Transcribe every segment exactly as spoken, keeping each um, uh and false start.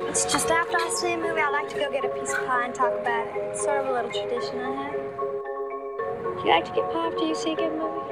It's just after I see a movie, I like to go get a piece of pie and talk about it. It's sort of a little tradition I have. Do you like to get pie after you see a good movie?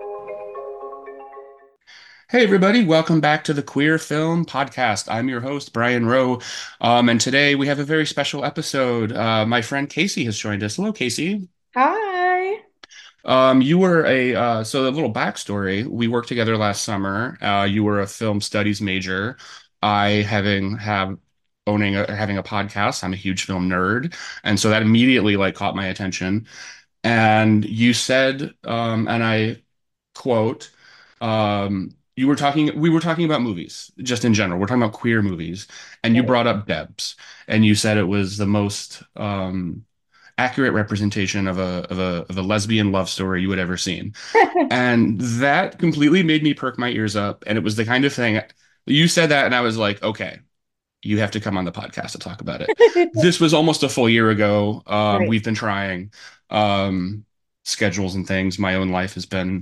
Hey everybody, welcome back to the Queer Film Podcast. I'm your host, Brian Rowe, um, and today we have a very special episode. Uh, my friend Casey has joined us. Hello, Casey. Hi. Um, you were a uh, so a little backstory. We worked together last summer. Uh, you were a film studies major. I having have owning a, having a podcast. I'm a huge film nerd, and so that immediately like caught my attention. And you said, um, and I quote, um, you were talking, we were talking about movies, just in general. We're talking about queer movies, and you Right. brought up Debs, and you said it was the most um, accurate representation of a of a of a lesbian love story you had ever seen, and that completely made me perk my ears up. And it was the kind of thing you said that, and I was like, okay, you have to come on the podcast to talk about it. This was almost a full year ago. Um, Right. we've been trying um, schedules and things. My own life has been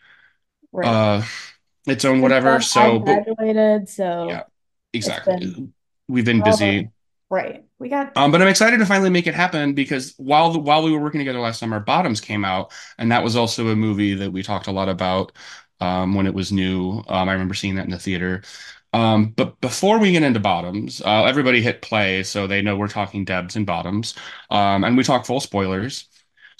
Right. uh its own Since whatever. then, I So, but graduated, yeah, so it's been exactly. We've been forever. busy. Right. We got Um, time. but I'm excited to finally make it happen because while the, while we were working together last summer, Bottoms came out, and that was also a movie that we talked a lot about um, when it was new. Um, I remember seeing that in the theater. Um, but before we get into Bottoms, uh, everybody hit play so they know we're talking Debs and Bottoms, um, and we talk full spoilers.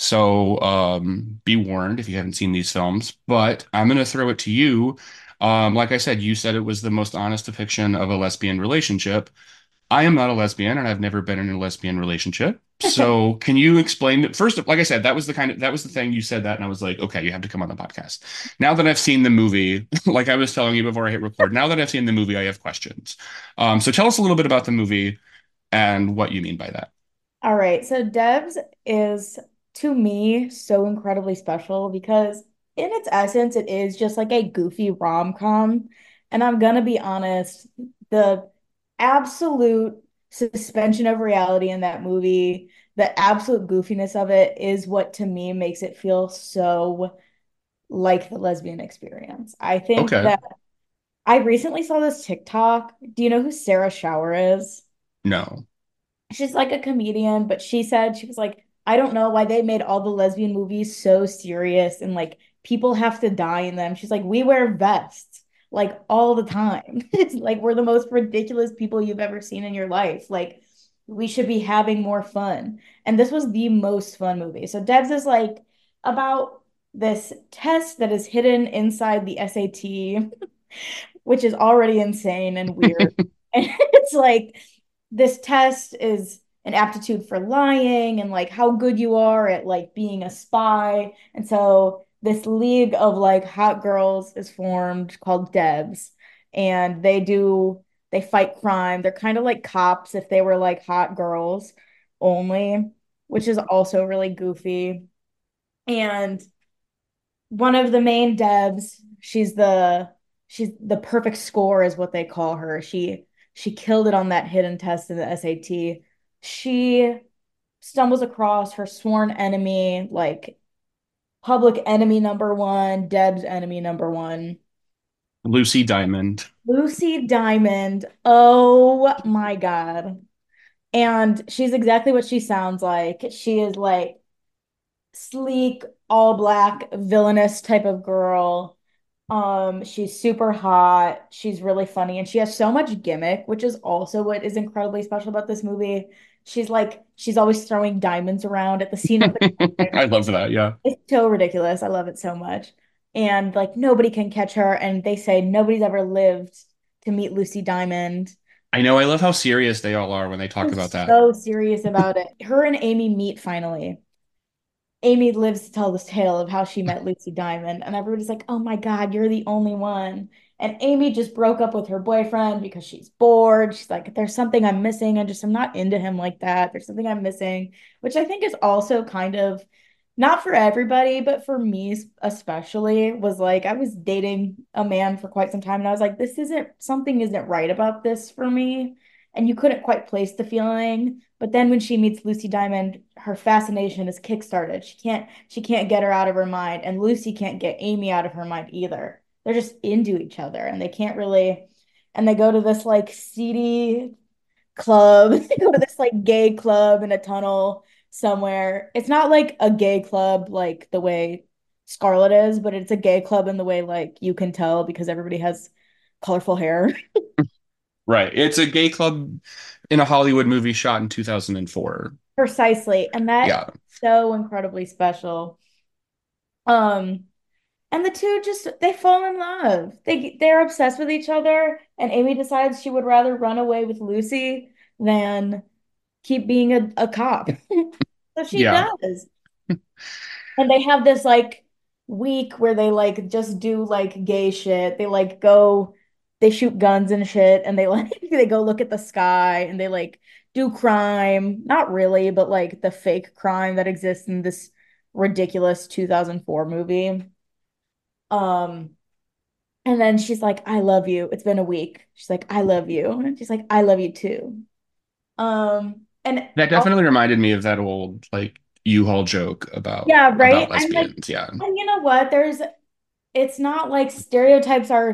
So um, be warned if you haven't seen these films. But I'm going to throw it to you. Um, like I said, you said it was the most honest depiction of a lesbian relationship. I am not a lesbian and I've never been in a lesbian relationship. So can you explain first, like I said, that was the kind of that was the thing you said that and I was like, okay, you have to come on the podcast. Now that I've seen the movie, like I was telling you before I hit record, now that I've seen the movie, I have questions. Um, so tell us a little bit about the movie and what you mean by that. All right. So Debs is to me so incredibly special because in its essence, it is just like a goofy rom-com. And I'm gonna be honest, the absolute suspension of reality in that movie, the absolute goofiness of it is what to me makes it feel so like the lesbian experience. I think Okay. that I recently saw this TikTok. Do you know who Sarah Shower is? No. She's like a comedian, but she said she was like, I don't know why they made all the lesbian movies so serious and like people have to die in them. She's like, we wear vests like all the time. It's like we're the most ridiculous people you've ever seen in your life. Like we should be having more fun. And this was the most fun movie. So Debs is like about this test that is hidden inside the S A T, which is already insane and weird. And it's like this test is an aptitude for lying and like how good you are at like being a spy. And so this league of like hot girls is formed called Debs, and they do they fight crime. They're kind of like cops if they were like hot girls only, which is also really goofy. And one of the main devs, she's the she's the perfect score is what they call her. She she killed it on that hidden test in the S A T. She stumbles across her sworn enemy, like public enemy number one, Deb's enemy number one, Lucy Diamond. Lucy Diamond. Oh my God. And she's exactly what she sounds like. She is like sleek, all black, villainous type of girl. Um, she's super hot. She's really funny, and she has so much gimmick, which is also what is incredibly special about this movie. She's like, she's always throwing diamonds around at the scene of the crime. I love that. Yeah. It's so ridiculous. I love it so much. And like nobody can catch her, and they say nobody's ever lived to meet Lucy Diamond. I know. I love how serious they all are when they talk I'm about that. so serious about it. Her and Amy meet finally. Amy lives to tell this tale of how she met Lucy Diamond, and everybody's like, "Oh my God, you're the only one." And Amy just broke up with her boyfriend because she's bored. She's like, "There's something I'm missing. I just I'm not into him like that. There's something I'm missing," which I think is also kind of not for everybody, but for me especially was like I was dating a man for quite some time, and I was like, "This isn't something isn't right about this for me." And you couldn't quite place the feeling. But then when she meets Lucy Diamond, her fascination is kickstarted. She can't she can't get her out of her mind, and Lucy can't get Amy out of her mind either. They're just into each other, and they can't really. And they go to this like seedy club. They go to this like gay club in a tunnel somewhere. It's not like a gay club like the way Scarlet is, but it's a gay club in the way like you can tell because everybody has colorful hair. Right. It's a gay club in a Hollywood movie shot in two thousand four. Precisely. And that Yeah. so incredibly special. Um, and the two just they fall in love. They they're obsessed with each other, and Amy decides she would rather run away with Lucy than keep being a, a cop. So she Yeah. does. And they have this like week where they like just do like gay shit. They like go, they shoot guns and shit, and they like they go look at the sky and they like do crime. Not really, but like the fake crime that exists in this ridiculous two thousand four movie. Um, and then she's like, I love you. It's been a week. She's like, I love you. And she's like, I love you too. Um, and That definitely reminded me of that old like U-Haul joke about yeah, right. about I'm like, lesbians. Yeah. and you know what? There's, it's not like stereotypes are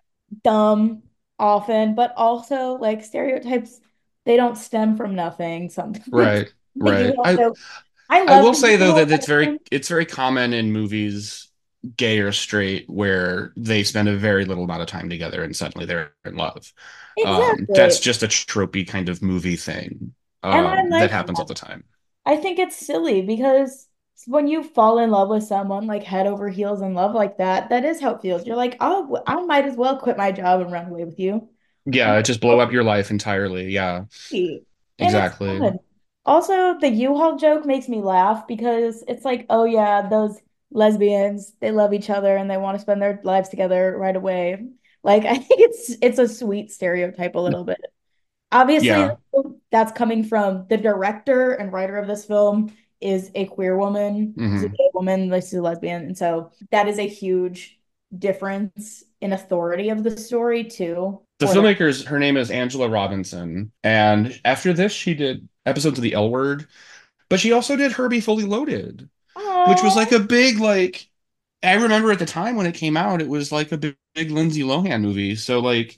dumb often, but also like stereotypes, they don't stem from nothing sometimes. Right. Like you Right. I also, I I love will the say though visual that it's very lesbian. it's very common in movies, gay or straight, where they spend a very little amount of time together and suddenly they're in love. Um, that's Exactly. just a tropey kind of movie thing. And I Um, that like happens all that. the time. I think it's silly because when you fall in love with someone like head over heels in love like that, that is how it feels. You're like, oh, I might as well quit my job and run away with you. Yeah, And it just blow up your life entirely. Yeah, and it's exactly. fun. Also, the U-Haul joke makes me laugh because it's like, oh yeah, those lesbians, they love each other and they want to spend their lives together right away. Like I think it's it's a sweet stereotype a little bit. Obviously, Yeah. that's coming from the director and writer of this film is a queer woman, is a Hmm. gay woman, like she's a lesbian, and so that is a huge difference in authority of the story too. The For the filmmakers, her name is Angela Robinson, and after this, she did episodes of The L Word, but she also did Herbie Fully Loaded, which was like oh, a big like. I remember at the time when it came out, it was like a big, big Lindsay Lohan movie. So like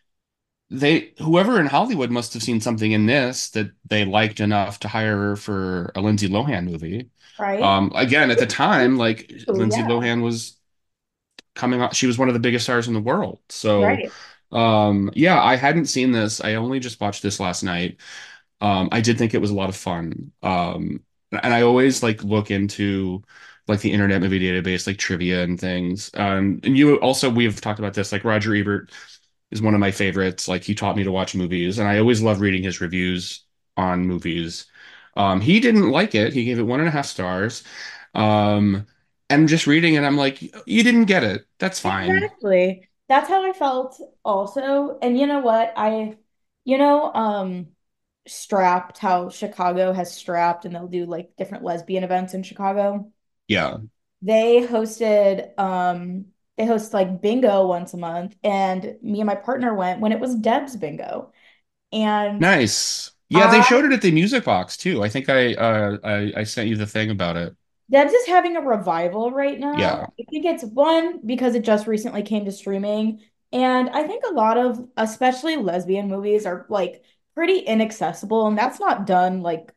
they, whoever in Hollywood must have seen something in this that they liked enough to hire her for a Lindsay Lohan movie. right? Um, again, at the time, like Oh Lindsay yeah, Lohan was coming out, she was one of the biggest stars in the world. So, right. um, yeah, I hadn't seen this. I only just watched this last night. Um, I did think it was a lot of fun. Um, and I always like look into like the Internet Movie Database, like trivia and things. Um, and you also, we've talked about this, like Roger Ebert is one of my favorites. Like he taught me to watch movies, and I always love reading his reviews on movies. Um, he didn't like it. He gave it one and a half stars. Um, and just reading it, I'm like, you didn't get it. That's fine. Exactly. That's how I felt also. And you know what? I, you know, um, Strapped, how Chicago has Strapped and they'll do like different lesbian events in Chicago. Yeah. They hosted um they host like bingo once a month and me and my partner went when it was Deb's bingo. And Nice. Yeah, they I showed it at the Music Box too. I think I uh I, I sent you the thing about it. Deb's is having a revival right now. Yeah. I think it's one because it just recently came to streaming. And I think a lot of especially lesbian movies are like pretty inaccessible and that's not done like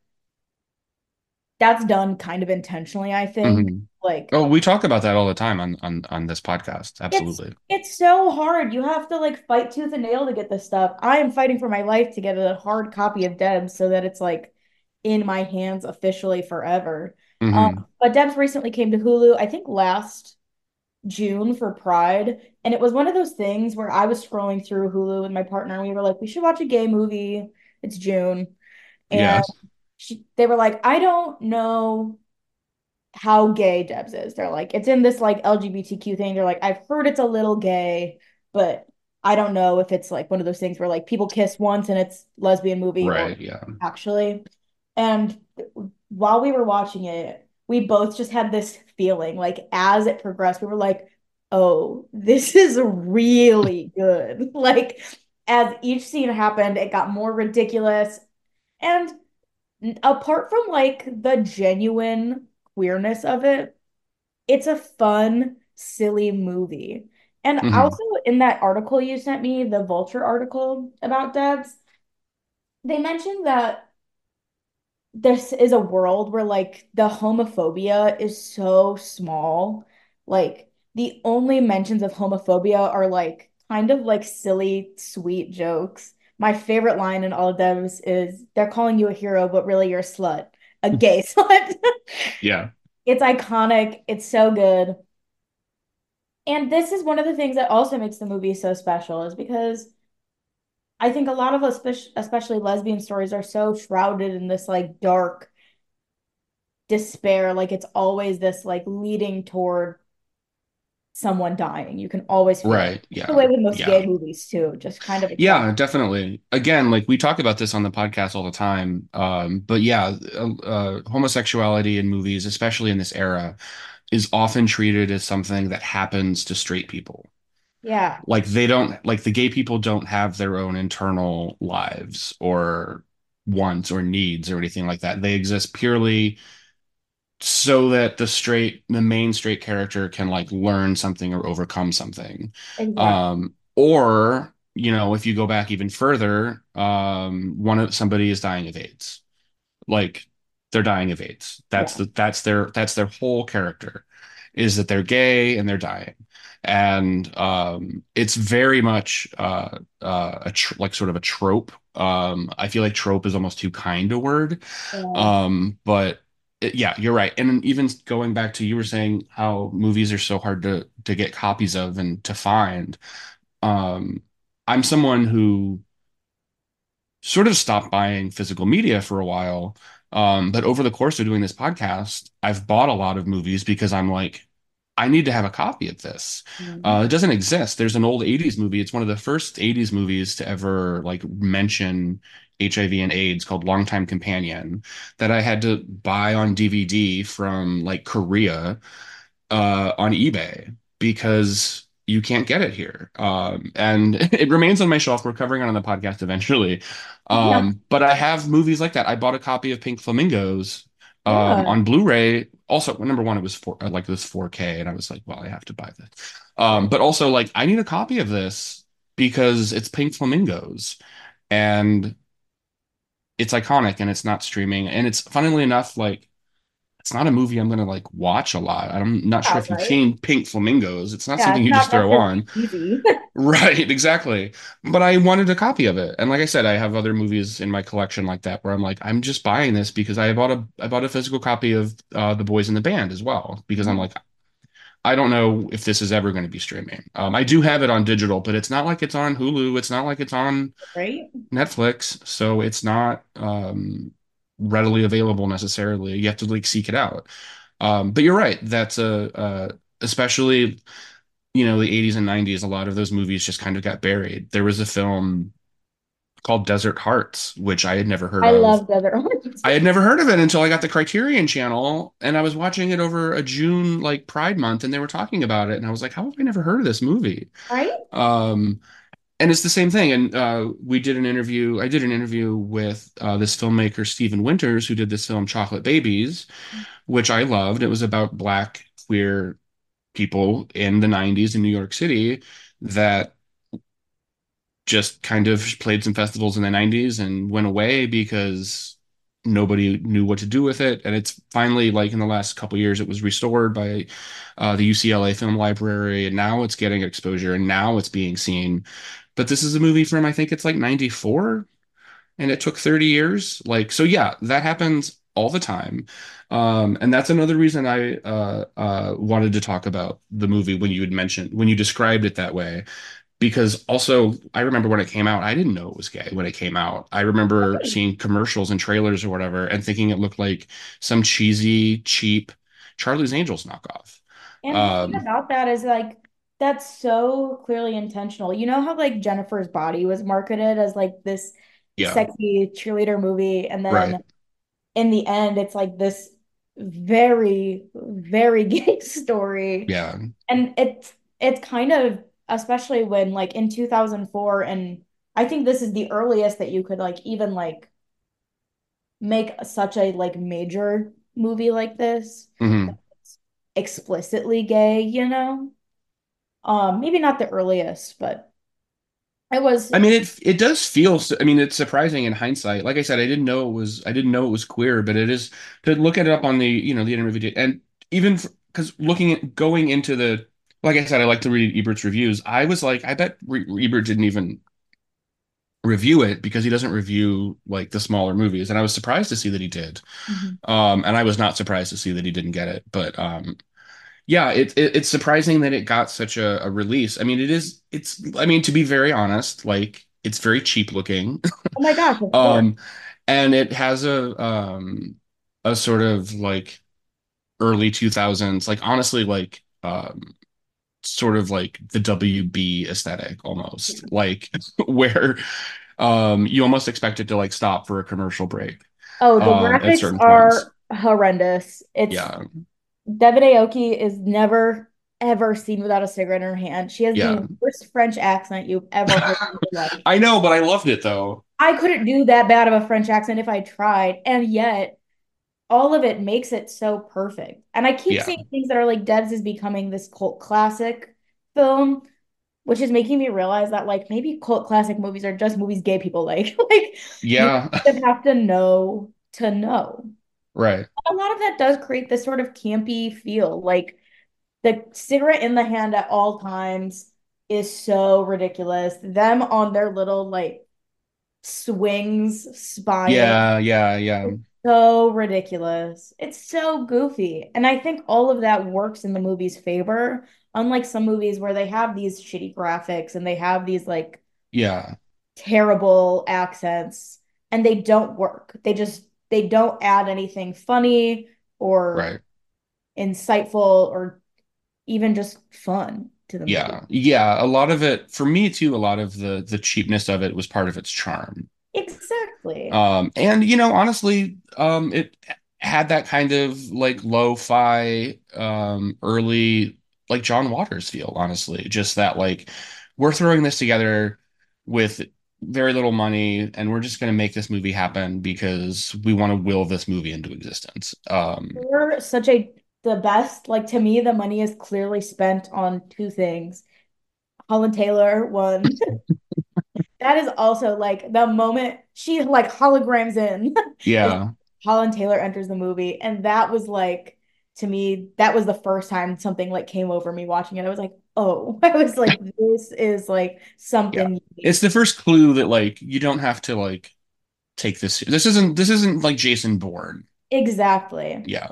that's done kind of intentionally, I think. Hmm. Like Oh, we talk about that all the time on on on this podcast. It's Absolutely. it's so hard. You have to like fight tooth and nail to get this stuff. I am fighting for my life to get a hard copy of Debs so that it's like in my hands officially forever. Um, Hmm. but Debs recently came to Hulu, I think last June for Pride, and it was one of those things where I was scrolling through Hulu with my partner and we were like, we should watch a gay movie. It's June. And Yes. she, they were like, I don't know how gay Debs is. They're like, it's in this like L G B T Q thing. They're like, I've heard it's a little gay, but I don't know if it's like one of those things where like people kiss once and it's lesbian movie or Right. Yeah. actually. And while we were watching it, we both just had this feeling like as it progressed, we were like, oh, this is really good. Like as each scene happened, it got more ridiculous. And apart from like the genuine queerness of it, it's a fun, silly movie. And Hmm. also in that article you sent me, the Vulture article about Debs, they mentioned that this is a world where like the homophobia is so small. Like the only mentions of homophobia are like kind of like silly, sweet jokes. My favorite line in all of those is they're calling you a hero, but really you're a slut, a gay slut. Yeah. It's iconic. It's so good. And this is one of the things that also makes the movie so special is because I think a lot of us, espec- especially lesbian stories, are so shrouded in this like dark despair. Like it's always this like leading toward someone dying. You can always feel it. Right. It's the Yeah. way with most Yeah. gay movies too, just kind of accept. Yeah, definitely. Again, like we talk about this on the podcast all the time. Um, but yeah, uh, uh, homosexuality in movies, especially in this era, is often treated as something that happens to straight people. Yeah, Like they don't, like the gay people don't have their own internal lives or wants or needs or anything like that. They exist purely so that the straight the main straight character can like learn something or overcome something, exactly. um or you know, if you go back even further, um one of somebody is dying of AIDS, like they're dying of AIDS. That's Yeah. the that's their that's their whole character, is that they're gay and they're dying. And um it's very much uh uh a tr like sort of a trope. um I feel like trope is almost too kind a word. Yeah. um but it- yeah, you're right. And even going back to, you were saying how movies are so hard to to get copies of and to find. um I'm someone who sort of stopped buying physical media for a while. Um, but over the course of doing this podcast, I've bought a lot of movies because I'm like, I need to have a copy of this. Uh, Mhm. it doesn't exist. There's an old eighties movie. It's one of the first eighties movies to ever like mention H I V and AIDS, called Longtime Companion, that I had to buy on D V D from like Korea, uh, on eBay, because you can't get it here. Um, and it remains on my shelf. We're covering it on the podcast eventually. Yeah. Um, but I have movies like that. I bought a copy of Pink Flamingos um, Yeah. on Blu-ray. Also, number one, it was four, uh, like this four K, and I was like, well, I have to buy this. Um, but also, like, I need a copy of this because it's Pink Flamingos, and it's iconic, and it's not streaming. And it's, funnily enough, like, it's not a movie I'm gonna like watch a lot. I'm not sure Yeah, if you've right. seen Pink Flamingos. It's not Yeah, something it's you just not throw necessarily on. easy. Right, exactly. But I wanted a copy of it. And like I said, I have other movies in my collection like that where I'm like, I'm just buying this because I bought a I bought a physical copy of uh, The Boys in the Band as well, because I'm Yeah. like, I don't know if this is ever going to be streaming. Um, I do have it on digital, but it's not like it's on Hulu. It's not like it's on Right? Netflix, so it's not um, readily available necessarily. You have to like seek it out. Um, but you're right. That's a uh, especially, you know, the eighties and nineties. A lot of those movies just kind of got buried. There was a film called Desert Hearts, which I had never heard I of. love Desert Orange. I had never heard of it until I got the Criterion channel, and I was watching it over a June like Pride Month, and they were talking about it, and I was like, how have I never heard of this movie? Right? Um, and it's the same thing. And uh, we did an interview. I did an interview with uh, this filmmaker, Stephen Winters, who did this film, Chocolate Babies, which I loved. It was about Black queer people in the nineties in New York City that just kind of played some festivals in the nineties and went away because nobody knew what to do with it. And it's finally, like in the last couple of years, it was restored by uh, the U C L A Film Library, and now it's getting exposure and now it's being seen. But this is a movie from, I think it's like ninety-four, and it took thirty years. Like, so yeah, that happens all the time. Um, and that's another reason I uh, uh, wanted to talk about the movie when you had mentioned, when you described it that way, because also I remember when it came out, I didn't know it was gay when it came out. I remember seeing commercials and trailers or whatever and thinking it looked like some cheesy, cheap Charlie's Angels knockoff. And the thing Um, about that is like that's so clearly intentional. You know how like Jennifer's Body was marketed as like this yeah, sexy cheerleader movie, and right. then in the end it's like this very, very gay story. Yeah. And it's it's kind of, especially when like in two thousand four, and I think this is the earliest that you could like even like make such a like major movie like this Hmm. explicitly gay, you know? Um, maybe not the earliest, but It was, I mean, it it does feel. s- I mean, it's surprising in hindsight. Like I said, I didn't know it was. I didn't know it was queer, but it is to look it up on the you know the internet video, and even because looking at going into the like I said, I like to read Ebert's reviews. I was like, I bet Re Ebert didn't even review it because he doesn't review like the smaller movies, and I was surprised to see that he did. Mhm. Um, and I was not surprised to see that he didn't get it, but um, yeah, it, it it's surprising that it got such a, a release. I mean, it is. It's. I mean, to be very honest, like it's very cheap looking. Oh my gosh, of course. Um, and it has a um a sort of like early two thousands, like honestly, like um sort of like the W B aesthetic almost, like where um you almost expect it to like stop for a commercial break Oh, the um at graphics certain points. are horrendous. It's Yeah, Devin Aoki is never ever seen without a cigarette in her hand. She has yeah. the worst French accent you've ever heard in your life. I know, but I loved it though. I couldn't do that bad of a French accent if I tried, and yet all of it makes it so perfect. And I keep Yeah, seeing things that are like Devs is becoming this cult classic film, which is making me realize that like maybe cult classic movies are just movies gay people like. Like you yeah, kind of have to know to know. right. A lot of that does create this sort of campy feel. Like the cigarette in the hand at all times is so ridiculous. Them on their little like swings spying. Yeah, yeah, yeah, It's so ridiculous. It's so goofy. And I think all of that works in the movie's favor, unlike some movies where they have these shitty graphics and they have these like yeah, terrible accents and they don't work. They just they don't add anything funny or right. insightful or even just fun to the movie. Yeah, yeah. A lot of it, for me too, a lot of the the cheapness of it was part of its charm. Exactly. Um, and you know, honestly, um, it had that kind of like lo-fi, um, early like John Waters feel, honestly. Just that like we're throwing this together with very little money and we're just gonna make this movie happen because we want to will this movie into existence. Um, We're such a the best. Like to me, the money is clearly spent on two things. Holland Taylor, one. That is also like the moment she like holograms in is yeah, Holland Taylor enters the movie. And that was like to me, that was the first time something like came over me watching it. I was like, oh, I was like, this is like yeah. something It's unique. the first clue that like you don't have to like take this. This isn't this isn't like Jason Bourne. Exactly. Yeah.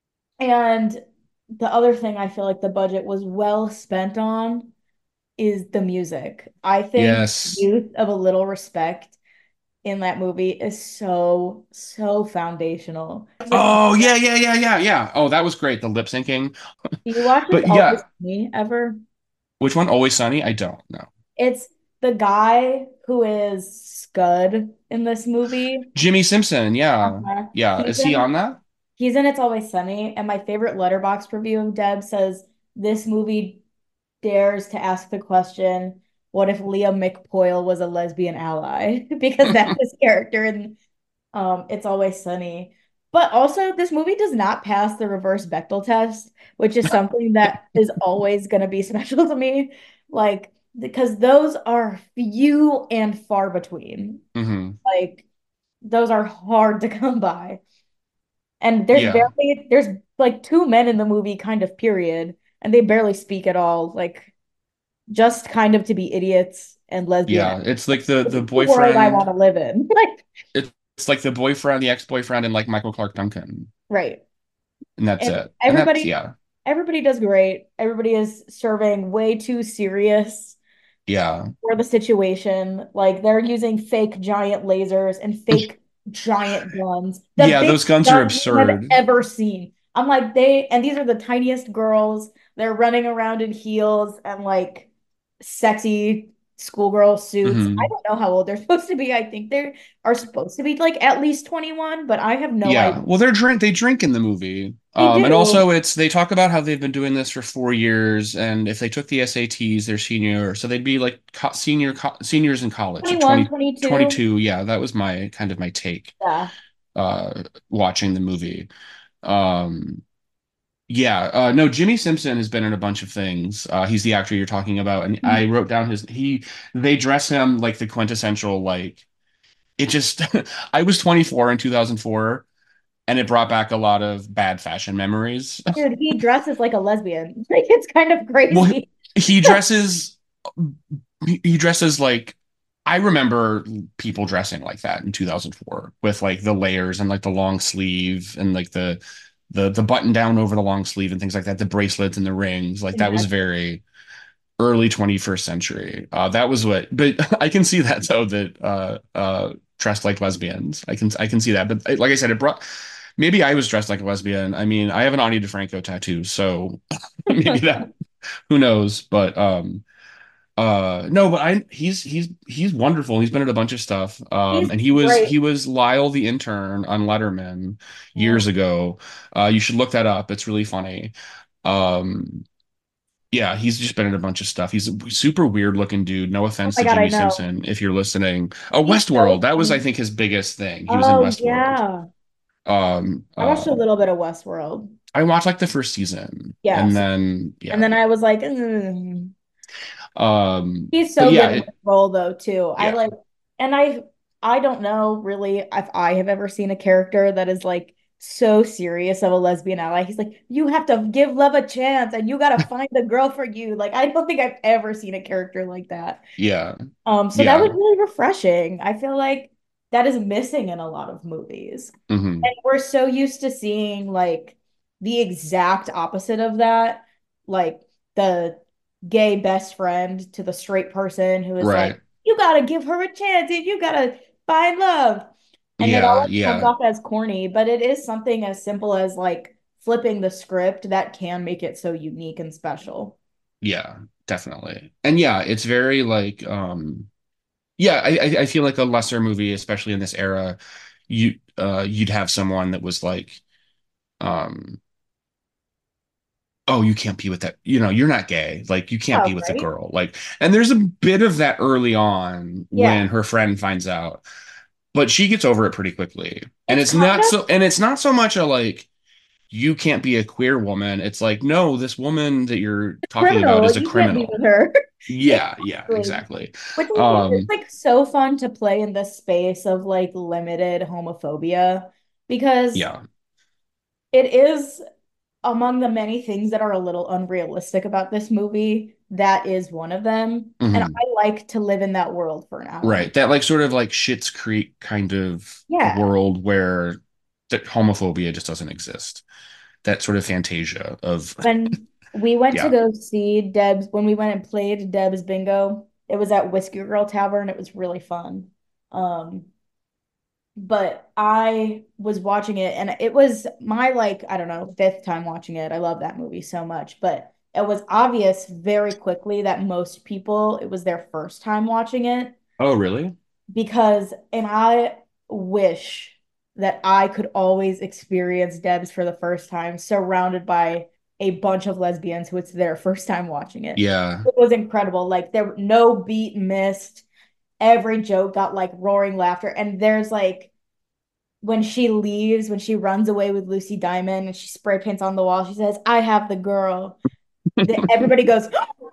And the other thing I feel like the budget was well spent on is the music. I think Yes. Youth of a Little Respect in that movie is so, so foundational. This, do Oh yeah, yeah, yeah, yeah, yeah. Oh, that was great. The lip syncing. you watch It's But Always yeah, Me ever? which one? Always Sunny? I don't know. It's the guy who is Scud in this movie. Jimmy Simpson. Yeah, Uh-huh. yeah. He's Is he on in that? he's in It's Always Sunny, and my favorite Letterboxd review of Deb says this movie dares to ask the question, what if Leah McPoyle was a lesbian ally? Because that's his character in um It's Always Sunny. But also this movie does not pass the reverse Bechdel test, which is something that is always going to be special to me. Like because those are few and far between. Hmm. Like those are hard to come by. And there's Yeah, barely there's like two men in the movie kind of period, and they barely speak at all. Like just kind of to be idiots and lesbian. yeah. It's like the This the is the world I want boyfriend. to live in. Like, It's like the boyfriend, the ex-boyfriend, and like Michael Clark Duncan, right. and that's And it. And that's everybody yeah, everybody does great. Everybody is serving way too serious yeah, for the situation. Like they're using fake giant lasers and fake giant guns. The yeah. Those biggest guns are guns you have absurd. ever seen. I'm like they and these are the tiniest girls. They're running around in heels and like sexy schoolgirl suits. I Hmm. don't know how old they're supposed to be. I think they are supposed to be like at least twenty-one, but I have no Yeah. idea. Well, they're drink they drink in the movie. They Um, and do. also it's they talk about how they've been doing this for four years, and if they took the S A Ts, they're senior, so they'd be like co senior co seniors in college, so twenty-one, twenty twenty twenty-two. two. Yeah, that was my kind of my take Yeah. uh watching the movie. Um, Yeah, uh, no, Jimmy Simpson has been in a bunch of things. Uh, he's the actor you're talking about, and I wrote down his he they dress him like the quintessential like it just I was twenty-four in two thousand four and it brought back a lot of bad fashion memories. Dude, he dresses like a lesbian. Like it's kind of Well, crazy. he dresses he he dresses like I remember people dressing like that in two thousand four with like the layers and like the long sleeve and like the the the button down over the long sleeve and things like that, the bracelets and the rings. Like that was very early twenty-first century. Uh, that was what, but I can see that though that uh, uh, dressed like lesbians. I can I can see that. But uh, like I said, it brought maybe I was dressed like a lesbian. I mean, I have an Ani DeFranco tattoo, so maybe that who knows. But um, uh, no, but I he's he's he's wonderful. He's been in a bunch of stuff. Um, He's and he was great. he was Lyle the intern on Letterman Yeah. years ago. Uh, you should look that up. It's really funny. Um, yeah, he's just been in a bunch of stuff. He's a super weird looking dude. No Oh offense my to God, I Jimmy know. Simpson, if you're listening. Oh, He's Westworld. so That was, I funny. think, his biggest thing. He was in Oh Westworld. yeah. Um, I watched a uh, little bit of Westworld. I watched like the first season, and Yes. then And yeah. then I was like, "Mm." Um, He's but so yeah, good in it, this role though too. I yeah, like, and I I don't know really if I have ever seen a character that is like so serious of a lesbian ally. He's like, you have to give love a chance and you gotta find a girl for you. Like I don't think I've ever seen a character like that. yeah, Um, so that was yeah. really refreshing. I feel like that is missing in a lot of movies. Hmm. And we're so used to seeing like the exact opposite of that, like the gay best friend to the straight person who is like, Right. you gotta give her a chance and you gotta find love. And it Yeah, always comes yeah, off as corny, but it is something as simple as like flipping the script that can make it so unique and special. yeah, definitely. And yeah, it's very like um yeah, I I I feel like a lesser movie, especially in this era, you uh you'd have someone that was like um oh, you can't be with that. You know, you're not gay. Like, you can't be Oh, with a right? girl. Like, and there's a bit of that early on Yeah. when her friend finds out, but she gets over it pretty quickly. And It's it's kind not of so, and it's not so much a like, you can't be a queer woman. It's like, no, this woman that you're talking about criminal. is a You can't be with criminal. her. Yeah, yeah, Exactly. exactly. Which I think is Um, like so fun to play in the space of like limited homophobia because yeah. it is among the many things that are a little unrealistic about this movie. That is one of them. And Hmm. I like to live in that world for an hour. Right. That like sort of like Schitt's Creek kind of Yeah. world where that homophobia just doesn't exist. That sort of fantasia of, When we went to yeah. go see Deb's, when we went and played Deb's Bingo, it was at Whiskey Girl Tavern. It was really fun. Um, but I was watching it and it was my like, I don't know, fifth time watching it. I love that movie so much, but it was obvious very quickly that most people, it was their first time watching it Oh, really? because, and I wish that I could always experience Debs for the first time, surrounded by a bunch of lesbians who it's their first time watching it. Yeah. It was incredible. Like there no beat missed. Every joke got like roaring laughter. And there's like when she leaves, when she runs away with Lucy Diamond and she spray paints on the wall, she says, I have the girl. The, everybody goes,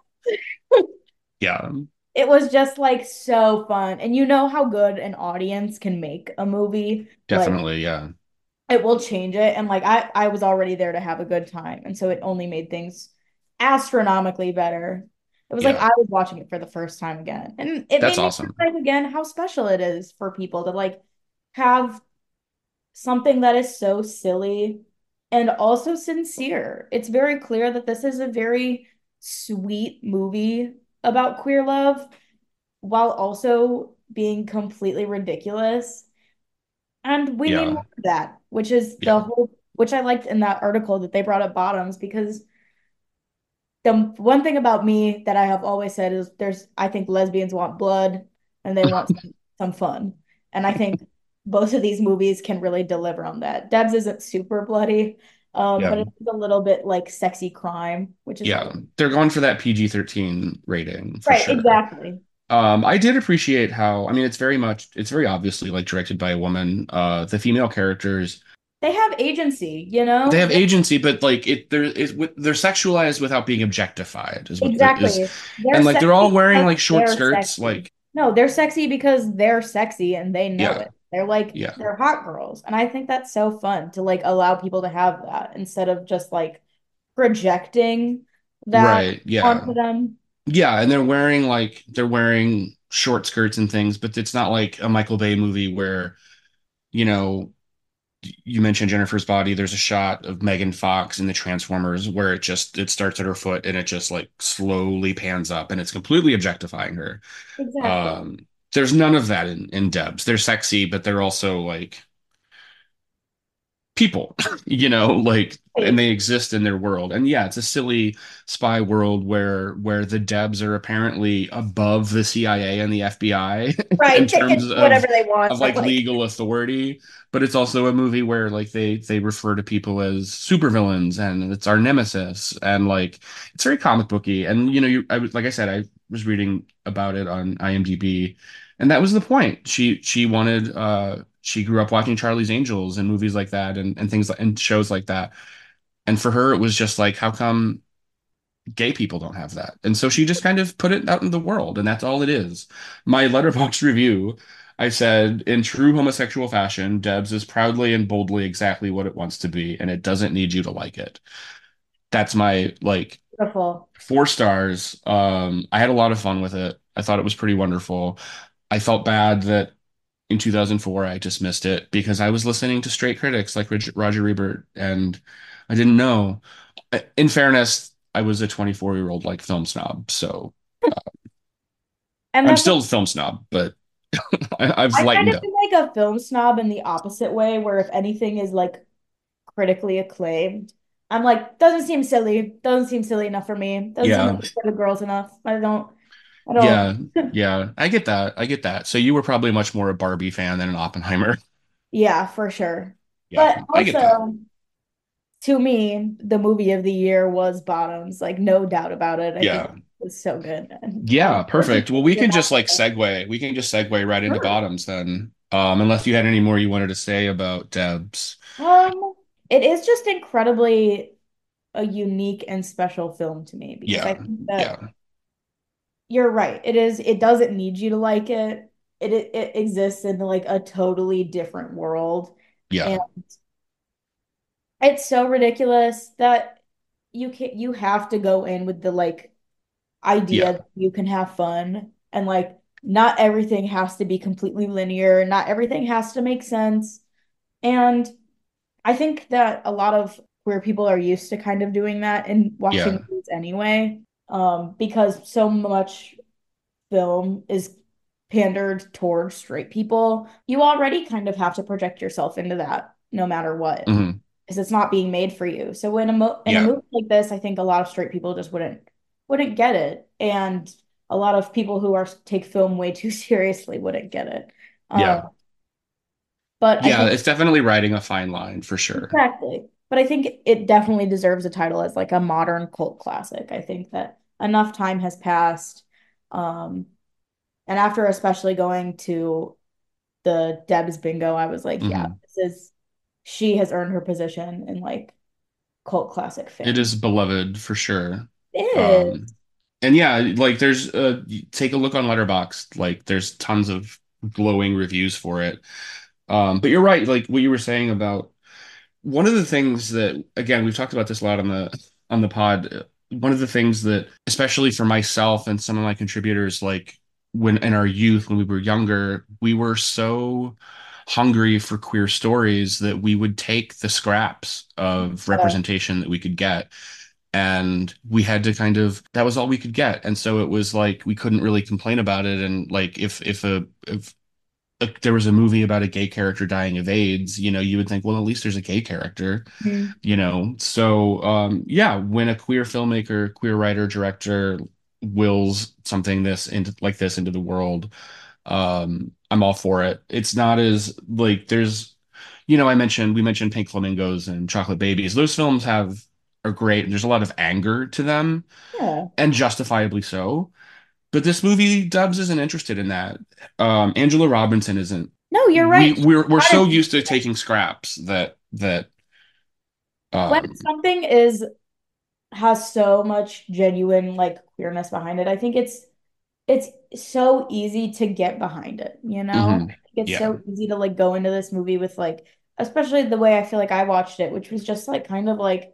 Yeah, it was just like so fun. And you know how good an audience can make a movie. Like definitely. Yeah. it will change it. And like I, I was already there to have a good time. And so it only made things astronomically better. It was like Yeah. I was watching it for the first time again. And it That's made me awesome. realize again how special it is for people to like have something that is so silly and also sincere. It's very clear that this is a very sweet movie about queer love while also being completely ridiculous. And we need more Yeah. of that, which is the Yeah. whole, which I liked in that article that they brought up Bottoms because the one thing about me that I have always said is there's, I think lesbians want blood and they want some, some fun. And I think both of these movies can really deliver on that. Debs isn't super bloody, um, Yeah. but it's a little bit like sexy crime, which is Yeah. always They're going for that P G thirteen rating for right, sure. exactly. Um, I did appreciate how, I mean, it's very much, it's very obviously like directed by a woman. Uh, the female characters They have agency, you They know? have agency, but like it, they're it, they're sexualized without being objectified, is what the is, Exactly. They're and like they're all sexy wearing because like short they're skirts, sexy. like No, they're sexy because they're sexy and they know yeah, it. They're like, yeah, they're hot girls. And I think that's so fun to like allow people to have that instead of just like projecting that right, yeah, onto them. yeah, and they're wearing like they're wearing short skirts and things, but it's not like a Michael Bay movie where you know you mentioned Jennifer's Body. There's a shot of Megan Fox in the Transformers where it just it starts at her foot and it just like slowly pans up and it's completely objectifying her. Exactly. Um, there's none of that in in Debs. They're sexy, but they're also like people, you know, like and Right. they exist in their world. And yeah, it's a silly spy world where where the Debs are apparently above the C I A and the F B I in Right. They can terms do of whatever they want, of but like like, legal authority. But it's also a movie where like they they refer to people as supervillains and it's our nemesis and like it's very comic booky. And you know, you I was like I said, I was reading about it on IMDb, and that was the point. She she wanted uh she grew up watching Charlie's Angels and movies like that and, and things like and shows like that. And for her, it was just like, how come gay people don't have that? And so she just kind of put it out in the world, and that's all it is. My letterbox review, I said, in true homosexual fashion, Debs is proudly and boldly exactly what it wants to be, and it doesn't need you to like it. That's my like beautiful. four stars. Um, I had a lot of fun with it. I thought it was pretty wonderful. I felt bad that in two thousand four, I dismissed it because I was listening to straight critics like Roger Ebert, and I didn't know. In fairness, I was a twenty-four year old like film snob, so And I'm that's still a film snob, but I, I've I kind lightened of up. feel like a film snob in the opposite way, where if anything is like critically acclaimed, I'm like, doesn't seem silly, doesn't seem silly enough for me, doesn't seem Yeah, like for the girls enough. I don't, I don't, yeah, yeah. I get that. I get that. So you were probably much more a Barbie fan than an Oppenheimer. yeah, for sure. Yeah, But I get that. also, to me, the movie of the year was Bottoms, like no doubt about it. I think it Yeah. was so good, and I Yeah, was so perfect. Well, we disappointed can not just like to. segue. We can just segue right into Sure. bottoms then. Um, unless you had any more you wanted to say about Debs. Um, it is just incredibly a unique and special film to me because I Yeah, think that yeah, you're right. It is, it doesn't need you to like it. It it, it exists in like a totally different world. And yeah, it's so ridiculous that you can you have to go in with the like idea yeah. that you can have fun and like not everything has to be completely linear, not everything has to make sense. And I think that a lot of queer people are used to kind of doing that and watching Yeah. movies anyway, um, because so much film is pandered towards straight people. You already kind of have to project yourself into that no matter what, Hmm. because it's not being made for you. So in a mo in a Yeah. movie like this, I think a lot of straight people just wouldn't wouldn't get it, and a lot of people who are take film way too seriously wouldn't get it. Um, Yeah. but I Yeah. think It's definitely riding a fine line for sure. exactly. But I think it definitely deserves a title as like a modern cult classic. I think that enough time has passed. Um, and after especially going to the Debs bingo, I was like, yeah, Hmm. this is she has earned her position in like cult classic It is fame. beloved for sure. It is. Um, and yeah, like there's uh take a look on Letterboxd. Like there's tons of glowing reviews for it. Um, but you're right, like what you were saying about one of the things that again we've talked about this a lot on the on the pod. uh, One of the things that, especially for myself and some of my contributors, like when in our youth, when we were younger, we were so hungry for queer stories that we would take the scraps of Uh, representation that we could get. And we had to kind of that was all we could get. And so it was like we couldn't really complain about it. And like if if a if like there was a movie about a gay character dying of AIDS, you know, you would think, well, at least there's a gay character, mhm. you know. So, um, yeah, when a queer filmmaker, queer writer, director wills something this into like this into the world, um, I'm all for it. It's not as like there's, you know, I mentioned we mentioned Pink Flamingos and Chocolate Babies. Those films have are great. And there's a lot of anger to them, Yeah. and justifiably so. But this movie, Dubs isn't interested in that. Um, Angela Robinson isn't No, No, you're we right. She we're we're so wanted used to taking scraps that that when um something is has so much genuine like queerness behind it, I think it's it's so easy to get behind it, you know? mhm. It's Yeah. so easy to like go into this movie with like, especially the way I feel like I watched it, which was just like kind of like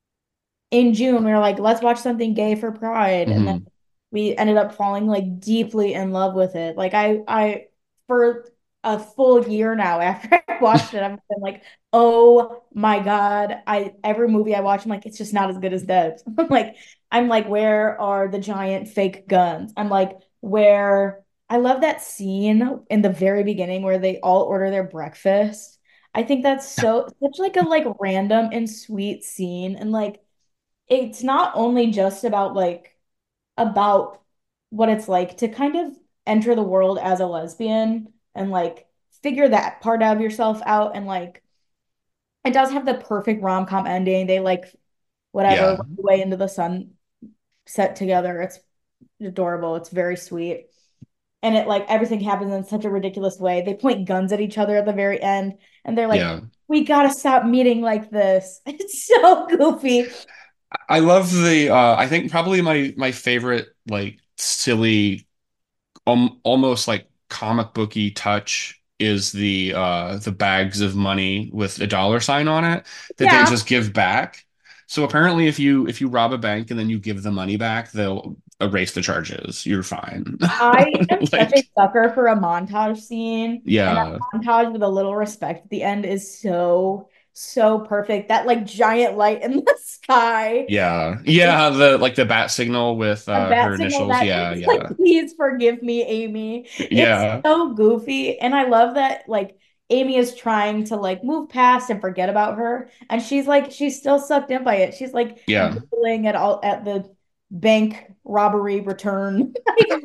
in June, we were like, let's watch something gay for Pride. And then Mhm. we ended up falling like deeply in love with it. Like I I for a full year now after I watched it, I've been like, oh my God. I every movie I watch, I'm like, it's just not as good as Debs. I'm like, I'm like, where are the giant fake guns? I'm like, where I love that scene in the very beginning where they all order their breakfast. I think that's so such like a like random and sweet scene. And like it's not only just about like about what it's like to kind of enter the world as a lesbian and like figure that part of yourself out and like it does have the perfect rom-com ending. They like whatever Yeah. run away into the sun set together. It's adorable. It's very sweet. And it like everything happens in such a ridiculous way. They point guns at each other at the very end and they're like, Yeah. we gotta stop meeting like this. It's so goofy. I love the uh I think probably my my favorite like silly um, almost like comic booky touch is the uh the bags of money with a dollar sign on it that they Yeah. just give back. So apparently if you if you rob a bank and then you give the money back, they'll erase the charges. You're fine. I am such a Like sucker for a montage scene, and that yeah. montage with a little respect at the end is so, so perfect. That like giant light in the sky Yeah. is Yeah, the like the bat signal with a uh her bat signal initials. that Yeah, is like, yeah. please forgive me, Amy. It's Yeah. so goofy. And I love that like Amy is trying to like move past and forget about her. And she's like, she's still sucked in by it. She's like Yeah. giggling at all at the bank robbery return.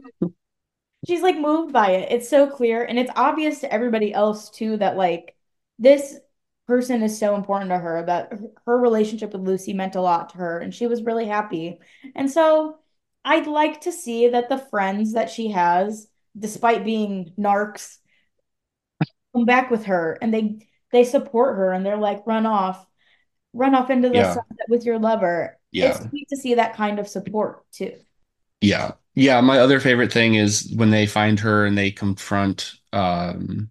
She's like moved by it. It's so clear. And it's obvious to everybody else too that like this person is so important to her, that her relationship with Lucy meant a lot to her and she was really happy. And so I'd like to see that the friends that she has, despite being narcs, come back with her and they they support her and they're like, run off, run off into the Yeah. sunset with your lover. It's Yeah. sweet to see that kind of support too. Yeah. Yeah, my other favorite thing is when they find her and they confront um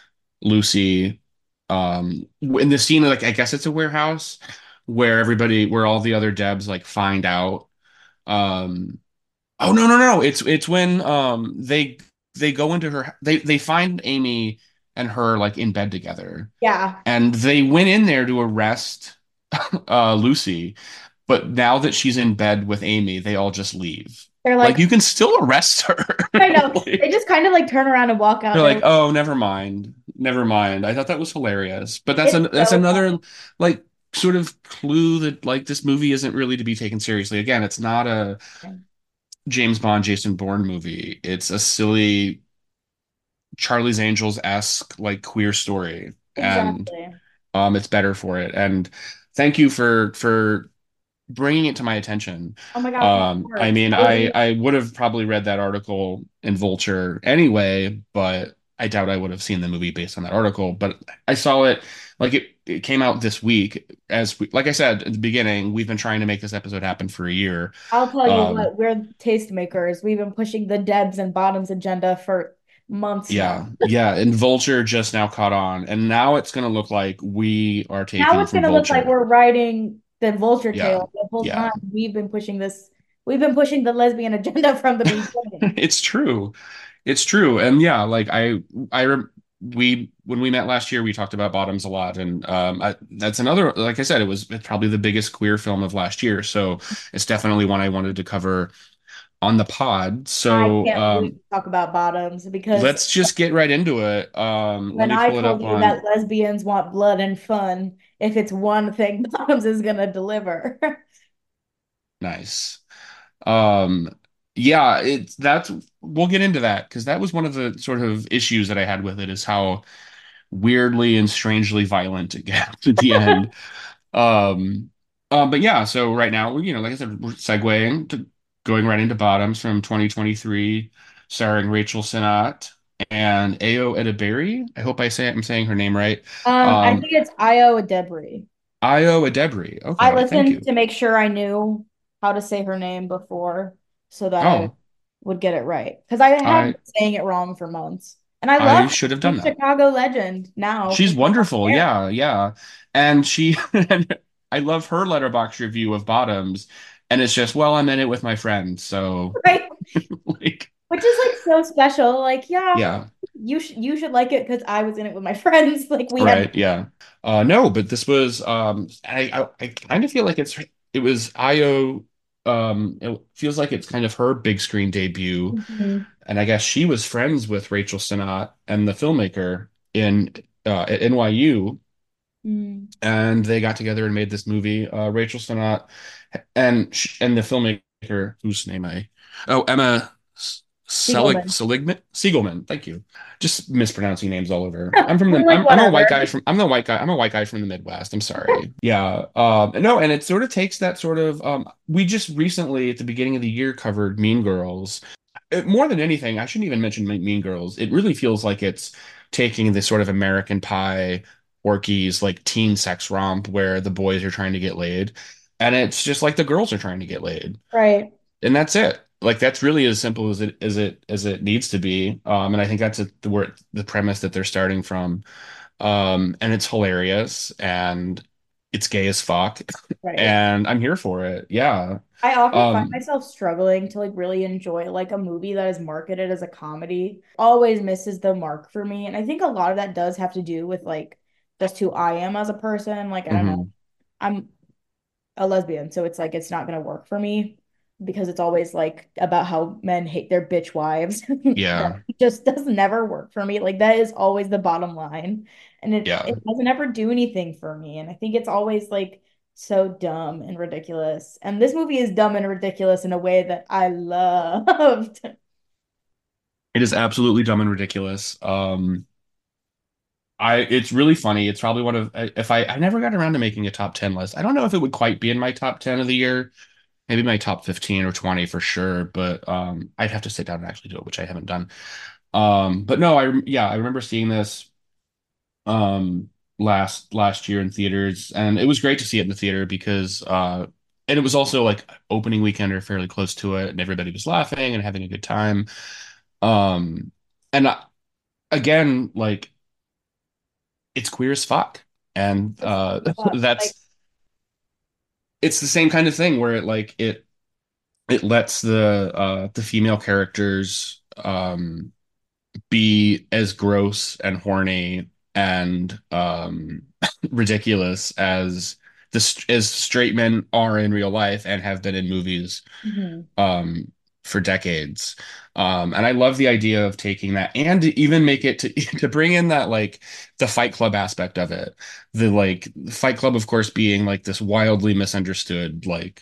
Lucy um in the scene like I guess it's a warehouse where everybody where all the other Debs like find out um oh no no no it's it's when um they they go into her they they find Amy and her like in bed together Yeah. and they went in there to arrest uh Lucy, but now that she's in bed with Amy they all just leave. They're Like like, you can still arrest her. I know. They Like, just kind of like turn around and walk out. they're They're like, oh, never mind, never mind. I thought that was hilarious, but that's it's an that's so another like sort of clue that like this movie isn't really to be taken seriously. Again, it's not a funny. James Bond, Jason Bourne movie. It's a silly Charlie's Angels-esque like queer story, and Exactly. um, it's better for it. And thank you for for bringing it to my attention. Oh my gosh, of Um, I course. mean, We'll I be, I would have probably read that article in Vulture anyway, but I doubt I would have seen the movie based on that article. But I saw it like it, it came out this week. As we, like I said at the beginning, we've been trying to make this episode happen for a year. I'll tell you Um, what, we're tastemakers. We've been pushing the Debs and Bottoms agenda for months now. yeah, yeah, and Vulture just now caught on, and now it's going to look like we are Now taking it's from gonna look like Vulture. we're riding the vulture Yeah, tail the whole yeah. time. We've been pushing this, we've been pushing the lesbian agenda from the beginning. It's true. It's true. And yeah, like I I rem we when we met last year, we talked about Bottoms a lot, and um I, that's another like I said, it was it's probably the biggest queer film of last year. So it's definitely one I wanted to cover on the pod. I So can't wait um to talk about Bottoms because let's just get right into it. Um let when me I pull it told up you that on lesbians want blood and fun, if it's one thing Bottoms is gonna deliver. nice. Um yeah, it's that's we'll get into that because that was one of the sort of issues that I had with it is how weirdly and strangely violent it gets at the end. Um, um, but yeah, so right now, you know, like I said, we're segueing to going right into Bottoms from twenty twenty-three, starring Rachel Sennott. and Ayo Edebiri. I hope I say I'm saying her name right. Um, I Um, think it's Io Debris. Ayo Edebiri. I Okay, thank listened you. to make sure I knew how to say her name before so that I Oh, would get it right. Because I have I been saying it wrong for months. And I love I her. should have done She's a that. Chicago legend now She's from wonderful. there. Yeah, yeah. And she and I love her letterbox review of Bottoms. And it's just, well, I'm in it with my friends. So Right? like, Which is like so special. Like, yeah, yeah, you should you should like it because I was in it with my friends. Like we had right, yeah. Uh no, but this was um I I, I kind of feel like it's it was Io um it feels like it's kind of her big screen debut. Mhm. And I guess she was friends with Rachel Sennott and the filmmaker in uh, at N Y U, Mm. and they got together and made this movie. Uh, Rachel Sennott and sh- and the filmmaker whose name I oh Emma Selig Spiegelman. Seligman Siegelman. Thank you. Just mispronouncing names all over. I'm from We're the like, I'm I'm a white whatever. guy from I'm the white guy I'm a white guy from the Midwest. I'm sorry. Yeah. Um. No, and it sort of takes that sort of um. We just recently at the beginning of the year covered Mean Girls. It, more than anything, I shouldn't even mention Me- Mean Girls. It really feels like it's taking this sort of American Pie, Porky's like teen sex romp where the boys are trying to get laid, and it's just like the girls are trying to get laid, Right. and that's it. Like that's really as simple as it as it as it needs to be. Um, and I think that's a, the word the premise that they're starting from. Um, and it's hilarious and it's gay as fuck, Right. and I'm here for it. Yeah. I often find Um, myself struggling to like really enjoy like a movie that is marketed as a comedy. Always misses the mark for me. And I think a lot of that does have to do with like just who I am as a person. Like, I don't know. mhm. I'm a lesbian, so it's like it's not gonna work for me because it's always like about how men hate their bitch wives. That Yeah. just does never work for me. Like that is always the bottom line, and it Yeah. it doesn't ever do anything for me. And I think it's always like so dumb and ridiculous. And this movie is dumb and ridiculous in a way that I loved. It is absolutely dumb and ridiculous. Um, I it's really funny. It's probably one of if I I never got around to making a top ten list. I don't know if it would quite be in my top ten of the year. Maybe my top fifteen or twenty for sure, but um I'd have to sit down and actually do it, which I haven't done. Um, but no, I yeah, I remember seeing this um last last year in theaters, and it was great to see it in the theater because uh and it was also like opening weekend or fairly close to it, and everybody was laughing and having a good time. Um, and I, again, like it's queer as fuck. And It's uh fuck. Like, that's it's the same kind of thing where it like it it lets the uh the female characters um be as gross and horny and um ridiculous as the as straight men are in real life and have been in movies mhm. um, for decades. Um, and I love the idea of taking that and to even make it to to bring in that like the Fight Club aspect of it. The like Fight Club, of course, being like this wildly misunderstood, like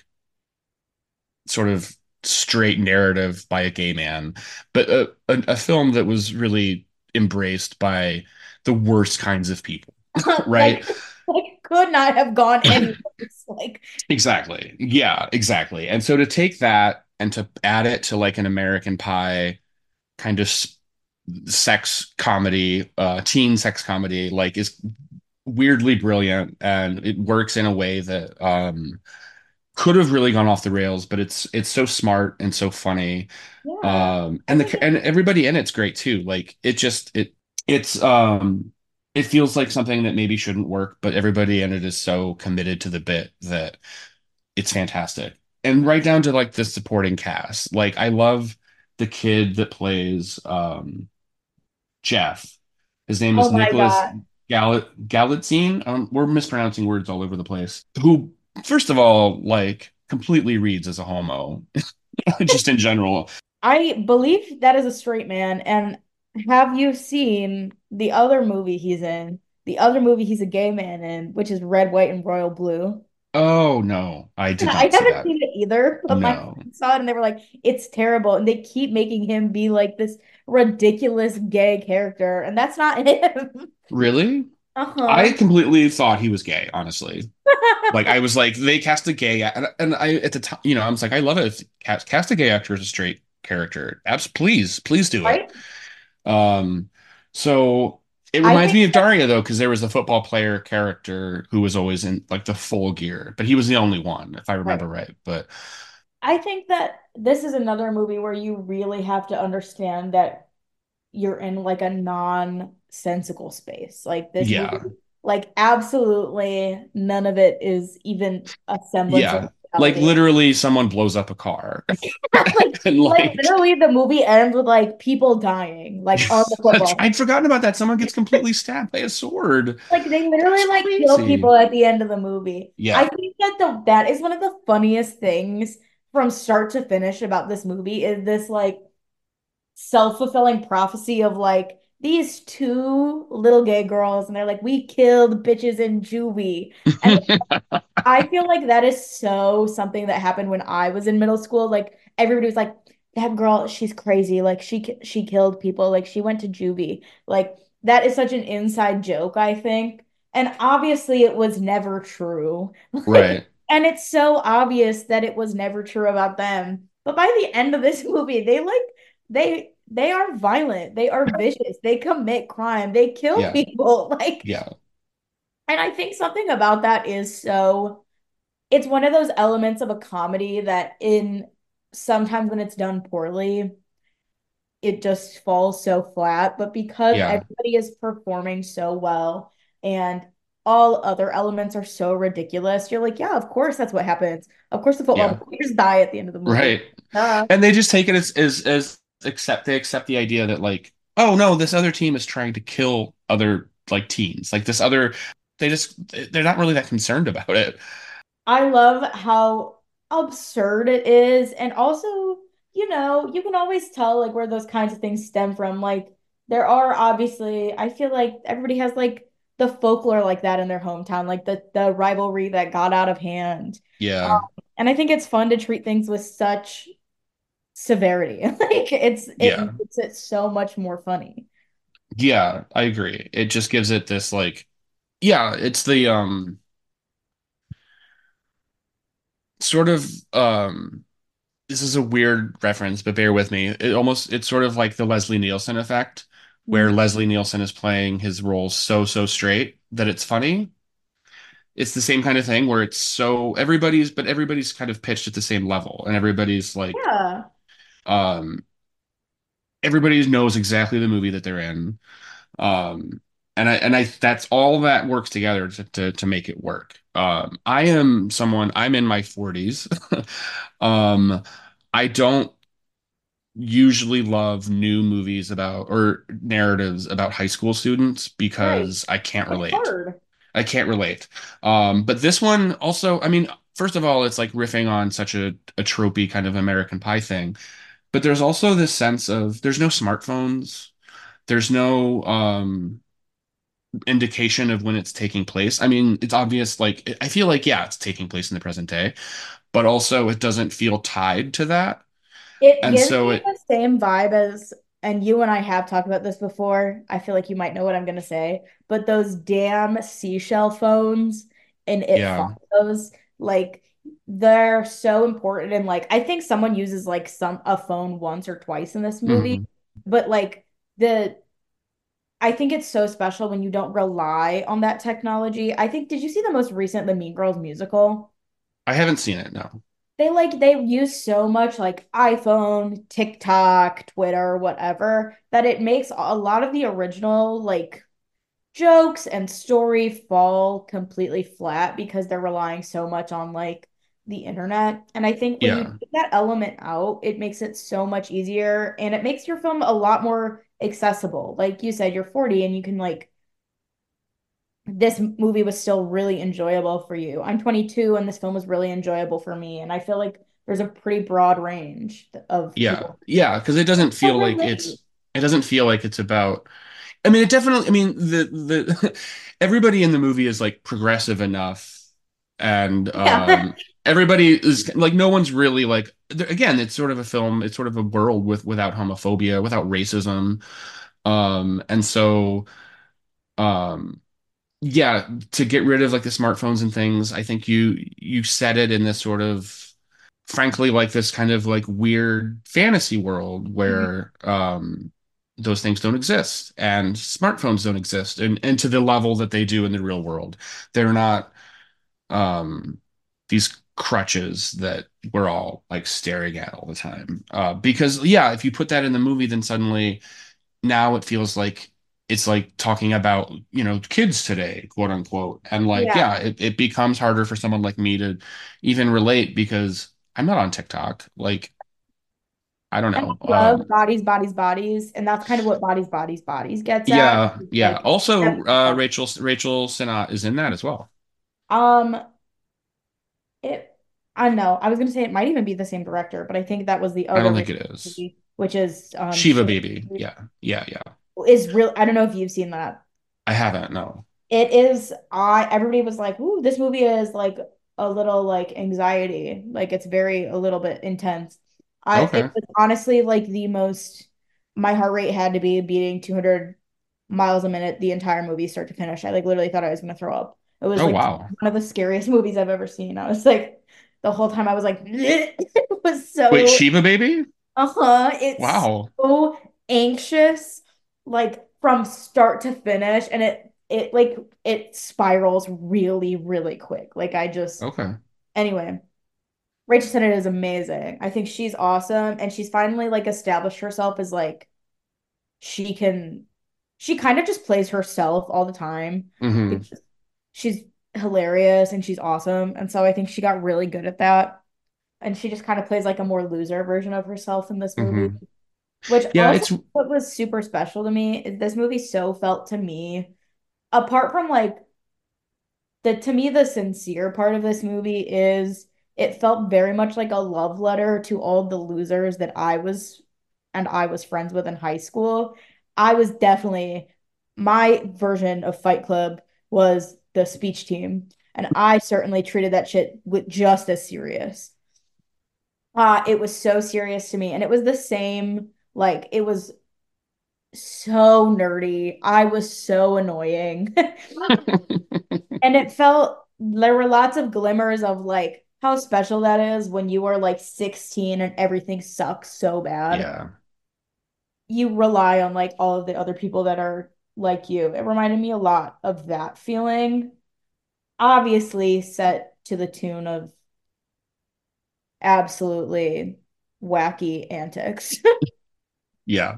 sort of straight narrative by a gay man, but a, a, a film that was really embraced by the worst kinds of people, Like, right? like could not have gone anyways. Like, Exactly. Yeah, exactly. And so to take that and to add it to like an American Pie kind of s- sex comedy, uh, teen sex comedy, like is weirdly brilliant and it works in a way that um, could have really gone off the rails, but it's it's so smart and so funny. yeah, Um, I and think the and everybody in it's great too. Like it just it it's um it feels like something that maybe shouldn't work, but everybody in it is so committed to the bit that it's fantastic. And right down to like the supporting cast. Like I love the kid that plays um Jeff. His name oh is my Nicholas God. Gallat Galitzine. Um, we're mispronouncing words all over the place. Who, first of all, like completely reads as a homo, just in general. I believe that is a straight man. And have you seen the other movie he's in? The other movie he's a gay man in, which is Red, White, and Royal Blue. Oh no, I did I not see haven't that. seen it either, but my No. friends saw it and they were like, it's terrible. And they keep making him be like this ridiculous gay character. And that's not him. Really? I Uh-huh. completely thought he was gay, honestly. Like I was like they cast a gay and, and I at the time, you know, I was like I love it if cast, cast a gay actor as a straight character. Abs please, please do it. Right? Um, so it I reminds think me of Daria though, because there was the football player character who was always in like the full gear, but he was the only one, if I remember right. right. But I think that this is another movie where you really have to understand that you're in like a nonsensical space. Like this movie, yeah, like absolutely none of it is even a semblance of yeah. Like reality. literally someone blows up a car. Like, And like like literally the movie ends with like people dying, like on the football. I'd forgotten about that. Someone gets completely stabbed by a sword. Like they literally That's like kill crazy. people at the end of the movie. I Yeah. think that the that is one of the funniest things from start to finish about this movie is this like self-fulfilling prophecy of like these two little gay girls and they're like we killed bitches in juvie. And I feel like that is so something that happened when I was in middle school. Like everybody was like, that girl, she's crazy. Like she ki- she killed people. Like she went to juvie. Like that is such an inside joke, I think. And obviously it was never true. Like, Right. and it's so obvious that it was never true about them. But by the end of this movie, they like they they are violent. They are vicious. They commit crime. They kill Yeah. people. Like, Yeah. and I think something about that is so it's one of those elements of a comedy that in sometimes when it's done poorly, it just falls so flat. But because Yeah. everybody is performing so well and all other elements are so ridiculous, you're like, yeah, of course that's what happens. Of course the football Yeah. players die at the end of the movie. Right. Uh, And they just take it as as as accept they accept the idea that like, oh no, this other team is trying to kill other like teams. Like this other they just they're not really that concerned about it. I love how absurd it is. And also, you know, you can always tell like where those kinds of things stem from. Like there are obviously, I feel like everybody has like the folklore like that in their hometown, like the the rivalry that got out of hand. Um, Yeah. and I think it's fun to treat things with such severity. Like it's it Yeah. makes it so much more funny. Yeah, I agree. It just gives it this like yeah, it's the um sort of um this is a weird reference, but bear with me. It almost it's sort of like the Leslie Nielsen effect, where Mm. Leslie Nielsen is playing his role so so straight that it's funny. It's the same kind of thing where it's so everybody's but everybody's kind of pitched at the same level and everybody's like Yeah. um everybody knows exactly the movie that they're in. Um and I and I that's all that works together to to, to make it work. Um I am someone I'm in my forties. Um I don't usually love new movies about or narratives about high school students Right. because I can't It's relate. hard. I can't relate. Um, but this one also, I mean, first of all, it's like riffing on such a, a tropey kind of American Pie thing. But there's also this sense of there's no smartphones. There's no um indication of when it's taking place. I mean, it's obvious, like I feel like, yeah, it's taking place in the present day, but also it doesn't feel tied to that. It And gives so me it, the same vibe as, and you and I have talked about this before. I feel like you might know what I'm going to say, but those damn seashell phones and it yeah. follows, like, they're so important. And, like, I think someone uses, like, some, a phone once or twice in this movie, Mhm. but, like, the, I think it's so special when you don't rely on that technology. I think, did you see the most recent, the Mean Girls musical? I haven't seen it, no. They like they use so much like iPhone, TikTok, Twitter, whatever, that it makes a lot of the original like jokes and story fall completely flat because they're relying so much on like the internet. And I think when you Yeah. take that element out, it makes it so much easier and it makes your film a lot more accessible. Like you said, you're forty and you can like this movie was still really enjoyable for you. I'm twenty-two and this film was really enjoyable for me. And I feel like there's a pretty broad range of Yeah. people Yeah, because it doesn't who feel like relate. it's it doesn't feel like it's about I mean it definitely I mean the the everybody in the movie is like progressive enough and Yeah. um everybody is like no one's really like there- again it's sort of a film it's sort of a world with without homophobia without racism um and so um yeah to get rid of like the smartphones and things I think you you set it in this sort of frankly like this kind of like weird fantasy world Mhm. where um those things don't exist, and smartphones don't exist, and, and to the level that they do in the real world. They're not um, these crutches that we're all like staring at all the time. Uh, because yeah, if you put that in the movie, then suddenly now it feels like it's like talking about, you know, kids today, quote unquote. And like, Yeah. yeah, it, it becomes harder for someone like me to even relate because I'm not on TikTok. Like, I don't And know. I love Um, bodies, bodies, bodies, and that's kind of what bodies, bodies, bodies gets at. yeah, yeah. Like, Also, uh, Rachel Rachel Sennott is in that as well. um, it, I don't know. I was gonna say it might even be the same director, but I think that was the I other don't Rachel think it is. movie, which is um Shiva Shiva Baby. Baby, Yeah, yeah, yeah. is real. I don't know if you've seen that. I haven't. No. It is. I Everybody was like, "Ooh, this movie is like a little like anxiety. Like it's very a little bit intense." I It Okay. was honestly like the most. My heart rate had to be beating two hundred miles a minute the entire movie, start to finish. I like literally thought I was gonna throw up. It was Oh like wow. one of the scariest movies I've ever seen. I was like, the whole time I was like, it was Wait, so Shiva Baby? uh-huh. It's Wow. so anxious, like from start to finish, and it it like it spirals really, really quick. Like I just Okay. anyway, Rachel Sennett is amazing. I think she's awesome, and she's finally like established herself as like she can she kind of just plays herself all the time Hmm. because she's hilarious and she's awesome. And so I think she got really good at that. And she just kind of plays like a more loser version of herself in this movie. Hmm. Which Yeah, also it's what was super special to me is this movie so felt to me, apart from like the to me the sincere part of this movie is it felt very much like a love letter to all the losers that I was and I was friends with in high school. I was definitely my version of Fight Club was the speech team, and I certainly treated that shit with just as serious. Uh, it was so serious to me, and it was the same, like it was so nerdy. I was so annoying. And it felt there were lots of glimmers of like how special that is when you are like sixteen and everything sucks so bad. yeah. You rely on like all of the other people that are like you. It reminded me a lot of that feeling. Obviously set to the tune of absolutely wacky antics. Yeah.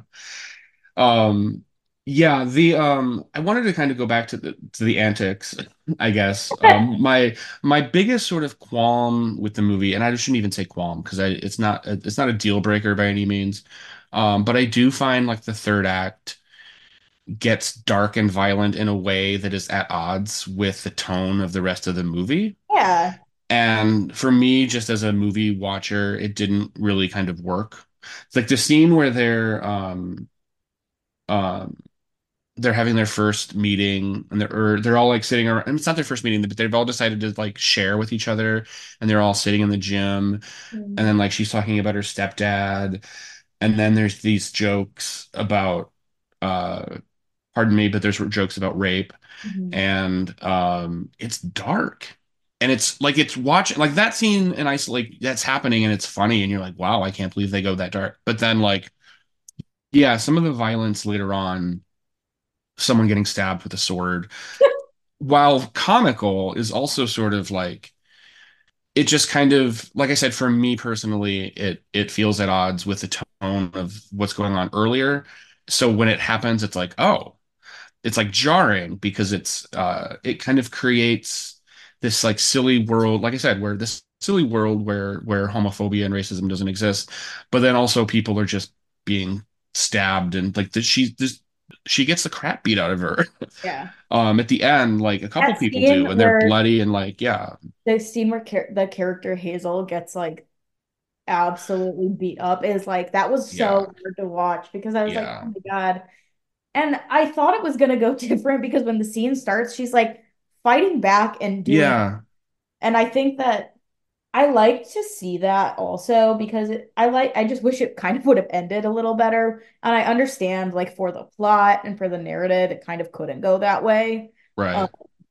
Um yeah, the um I wanted to kind of go back to the to the antics, I guess. Um my my biggest sort of qualm with the movie, and I shouldn't even say qualm because I it's not it's not a deal breaker by any means. Um but I do find like the third act gets dark and violent in a way that is at odds with the tone of the rest of the movie. Yeah. And for me, just as a movie watcher, it didn't really kind of work. It's like the scene where they're um um they're having their first meeting and they're or they're all like sitting around and it's not their first meeting, but they've all decided to like share with each other and they're all sitting in the gym and Mm-hmm. then like she's talking about her stepdad and then there's these jokes about uh pardon me, but there's jokes about rape and um it's dark and it's like it's watching like that scene in isolate that's happening and it's funny and you're like wow I can't believe they go that dark but then like yeah some of the violence later on someone getting stabbed with a sword while comical is also sort of like it just kind of like I said for me personally it it feels at odds with the tone of what's going on earlier so when it happens it's like oh it's like jarring because it's uh it kind of creates this like silly world like I said where this silly world where where homophobia and racism doesn't exist but then also people are just being stabbed and like that she this she gets the crap beat out of her Yeah. um at the end like a couple That people scene do and they're where bloody and like yeah the scene where char the character Hazel gets like absolutely beat up is like that was yeah so hard to watch because I was like, oh yeah my God. And I thought it was gonna go different because when the scene starts, she's like fighting back and doing, yeah and I think that I like to see that also because it, I like I just wish it kind of would have ended a little better. And I understand like for the plot and for the narrative, it kind of couldn't go that way. Um, right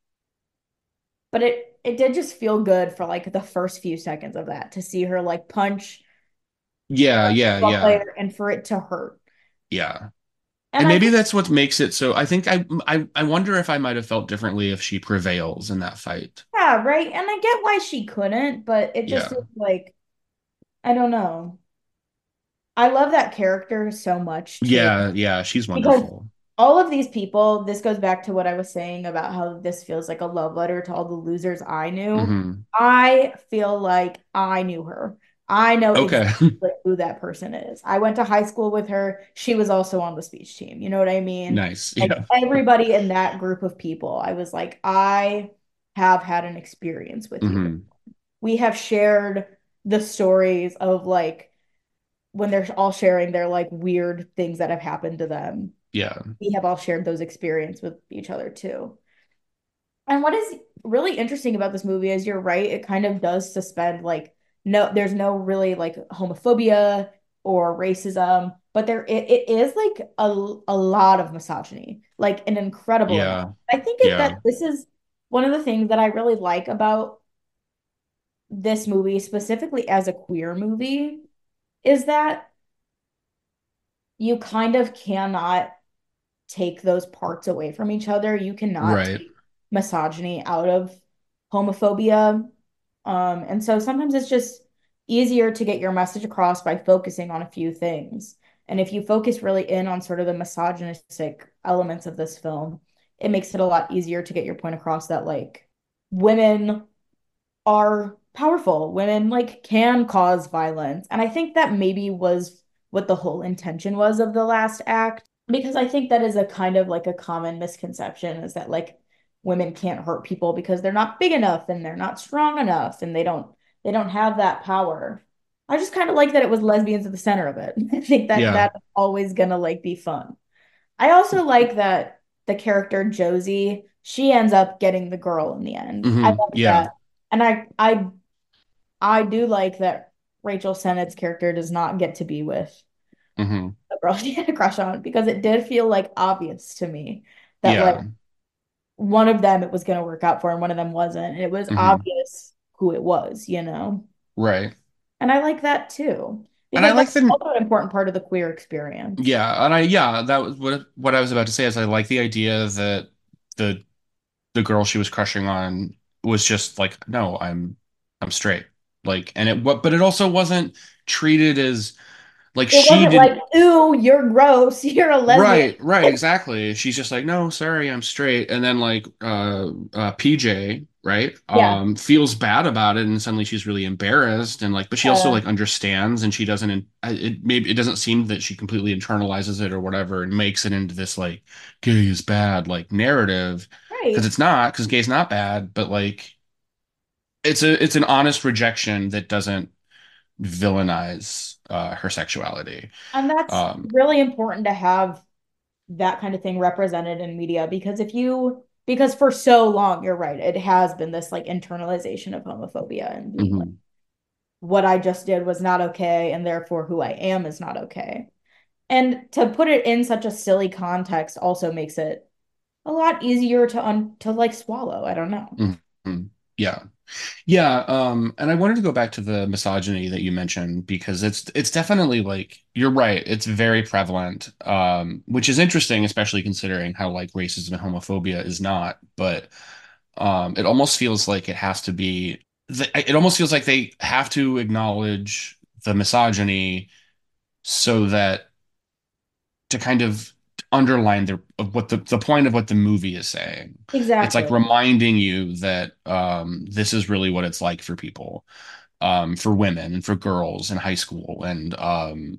but it it did just feel good for like the first few seconds of that to see her like punch yeah a yeah football yeah player and for it to hurt. yeah And And I maybe think, that's what makes it so. I think I I I wonder if I might have felt differently if she prevails in that fight. yeah, right. And I get why she couldn't, but it just Yeah. is like, I don't know. I love that character so much too. Yeah, yeah, she's Because wonderful. all of these people, this goes back to what I was saying about how this feels like a love letter to all the losers I knew. Hmm. I feel like I knew her. I know Okay. exactly who that person is. I went to high school with her. She was also on the speech team. You know what I mean? Nice. Like Yeah. everybody in that group of people, I was like, I have had an experience with you. Hmm. We have shared the stories of like when they're all sharing their like weird things that have happened to them. Yeah. We have all shared those experiences with each other too. And what is really interesting about this movie is you're right, it kind of does suspend like no, there's no really like homophobia or racism, but there it, it is like a, a lot of misogyny, like an incredible amount. Yeah. I think it, that Yeah. this is one of the things that I really like about this movie, specifically as a queer movie, is that you kind of cannot take those parts away from each other. You cannot Right. take misogyny out of homophobia. Um, and so sometimes it's just easier to get your message across by focusing on a few things. And if you focus really in on sort of the misogynistic elements of this film, it makes it a lot easier to get your point across that like women are powerful. Women like can cause violence. And I think that maybe was what the whole intention was of the last act because I think that is a kind of like a common misconception is that like women can't hurt people because they're not big enough and they're not strong enough and they don't they don't have that power. I just kind of like that it was lesbians at the center of it. I think that Yeah. that's always gonna like be fun. I also like that the character Josie, she ends up getting the girl in the end. I Hmm. like Yeah. that. And I I I do like that Rachel Sennett's character does not get to be with Hmm. the girl she had a crush on because it did feel like obvious to me that like Yeah. one of them it was going to work out for and one of them wasn't. And it was Hmm. obvious who it was, you know? Right. And I like that too And I because like that's the also an important part of the queer experience. yeah, and I yeah, that was what what I was about to say is I like the idea that the the girl she was crushing on was just like, no, I'm I'm straight. Like, and it what but it also wasn't treated as like It she wasn't didn't. like, ooh, you're gross, you're a lesbian. Right, right, exactly. She's just like, no, sorry, I'm straight. And then like uh uh P J, right? Yeah. Um feels bad about it and suddenly she's really embarrassed and like but she also Uh, like understands and she doesn't it maybe it doesn't seem that she completely internalizes it or whatever and makes it into this like gay is bad like narrative because right. it's not because gay's not bad, but like it's a it's an honest rejection that doesn't villainize uh her sexuality. And that's Um really important to have that kind of thing represented in media because if you because for so long you're right it has been this like internalization of homophobia and being like mhm. what I just did was not okay and therefore who I am is not okay. And to put it in such a silly context also makes it a lot easier to un to like swallow. I don't know. Mhm. Yeah. Yeah, um, and I wanted to go back to the misogyny that you mentioned because it's it's definitely like you're right, it's very prevalent, um, which is interesting, especially considering how like racism and homophobia is not, but um, it almost feels like it has to be th- it almost feels like they have to acknowledge the misogyny so that to kind of underline the of what the the point of what the movie is saying. It's like Exactly. reminding you that um, this is really what it's like for people, um, for women and for girls in high school. And um,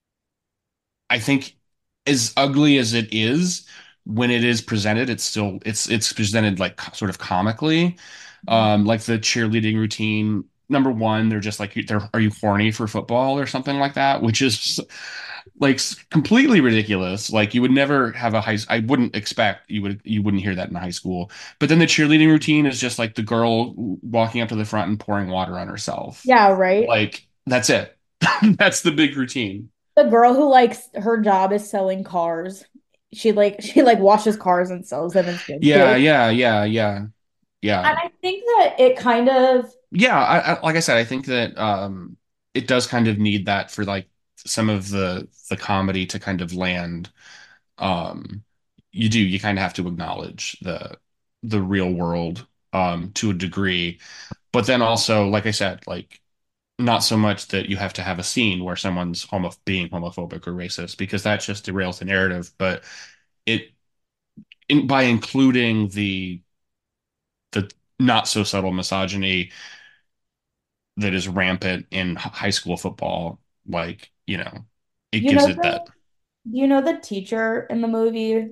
I think as ugly as it is, when it is presented, it's still it's it's presented like sort of comically, um, like the cheerleading routine. Number one, they're just like, they're, are you horny for football or something like that? Which is like completely ridiculous. Like you would never have a high, I wouldn't expect you would, you wouldn't hear that in high school. But then the cheerleading routine is just like the girl walking up to the front and pouring water on herself. Yeah, right. Like that's it. That's the big routine. The girl who likes her job is selling cars. She like she like washes cars and sells them in Yeah, Springfield. yeah, yeah, yeah, yeah. And I think that it kind of Yeah, I, I, like I said, I think that um, it does kind of need that for like some of the the comedy to kind of land. um, you do you kind of have to acknowledge the the real world um, to a degree, but then also, like I said, like not so much that you have to have a scene where someone's homo being homophobic or racist because that just derails the narrative, but it in, by including the the not so subtle misogyny that is rampant in high school football, like, you know, it You gives know it that. the you know the teacher in the movie,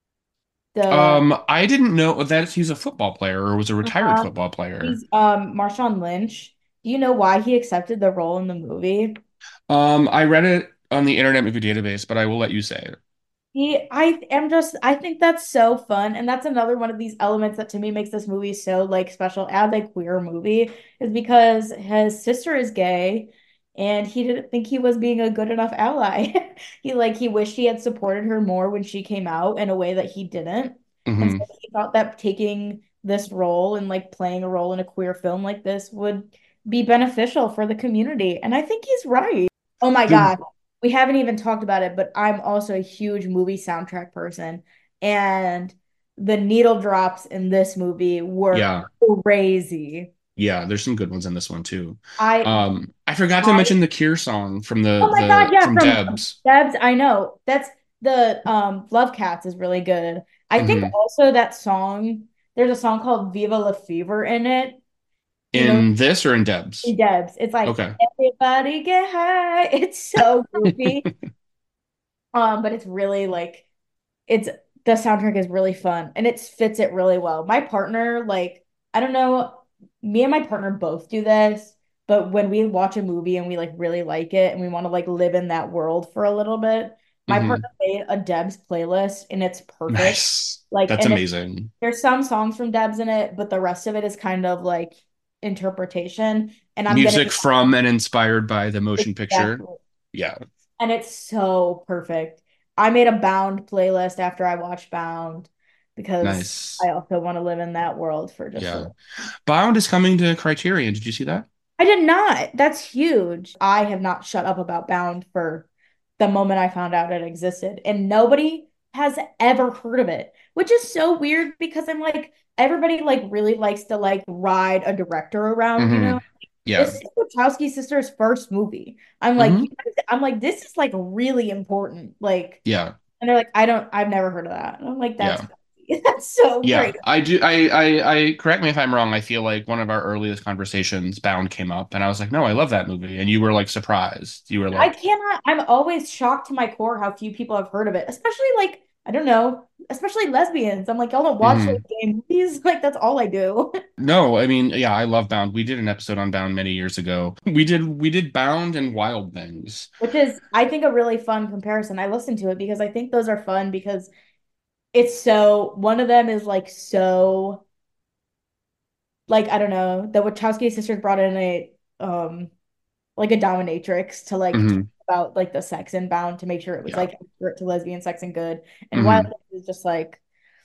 the Um, I didn't know that he's a football player or was a retired uh, football player. he's um Marshawn Lynch. Do you know why he accepted the role in the movie? Um, I read it on the Internet Movie Database, but I will let you say it. He, I am just, I think that's so fun. And that's another one of these elements that to me makes this movie so like special as a queer movie is because his sister is gay and he didn't think he was being a good enough ally. He like, he wished he had supported her more when she came out in a way that he didn't. And Hmm. so he thought that taking this role and like playing a role in a queer film like this would be beneficial for the community. And I think he's right. Oh my The God. We haven't even talked about it, but I'm also a huge movie soundtrack person. And the needle drops in this movie were yeah, crazy. yeah, there's some good ones in this one too. I, Um, I forgot to I, mention the Cure song from the oh my God, the yeah, from from Debs. Debs, I know. That's the um Love Cats is really good. I think Hmm. also that song, there's a song called Viva La Fever in it. Do you know In this or in Debs? Debs? It's like Okay. everybody get high. It's so goofy. Um, but it's really like it's the soundtrack is really fun and it fits it really well. My partner, like, I don't know, me and my partner both do this, but when we watch a movie and we like really like it and we want to like live in that world for a little bit, my Hmm. partner made a Debs playlist and it's perfect. Nice. Like, That's and it's amazing. there's some songs from Debs in it, but the rest of it is kind of like interpretation. And I'm gonna Music from and inspired by the motion picture. exactly Yeah, and it's so perfect. I made a Bound playlist after I watched Bound because nice. I also want to live in that world for just a Yeah. little. Bound is coming to Criterion. Did you see that? I did not. That's huge. I have not shut up about Bound for the moment I found out it existed, and nobody has ever heard of it, which is so weird because I'm like, everybody like really likes to like ride a director around, you Hmm. know? Yeah. This is Wachowski sisters' first movie. I'm like, you Hmm. guys- I'm like, this is like really important. Like, Yeah. and they're like, I don't, I've never heard of that. And I'm like, that's Yeah. crazy. That's so Yeah. great. I do. I, I, I, correct me if I'm wrong. I feel like one of our earliest conversations, Bound came up, and I was like, no, I love that movie. And you were like surprised. You were I like, cannot, I'm always shocked to my core how few people have heard of it, especially like, I don't know, especially lesbians. I'm like, y'all don't watch those hmm. gay movies. Like, that's all I do. No, I mean, yeah, I love Bound. We did an episode on Bound many years ago. We did, we did Bound and Wild Things. Which is, I think, a really fun comparison. I listened to it because I think those are fun because it's so, one of them is like so, like, I don't know, the Wachowski sisters brought in a, um, like a dominatrix to like talk Hmm. about like the sex and bound to make sure it was Yeah. like accurate to lesbian sex and good. And Wild Hmm. Things is just like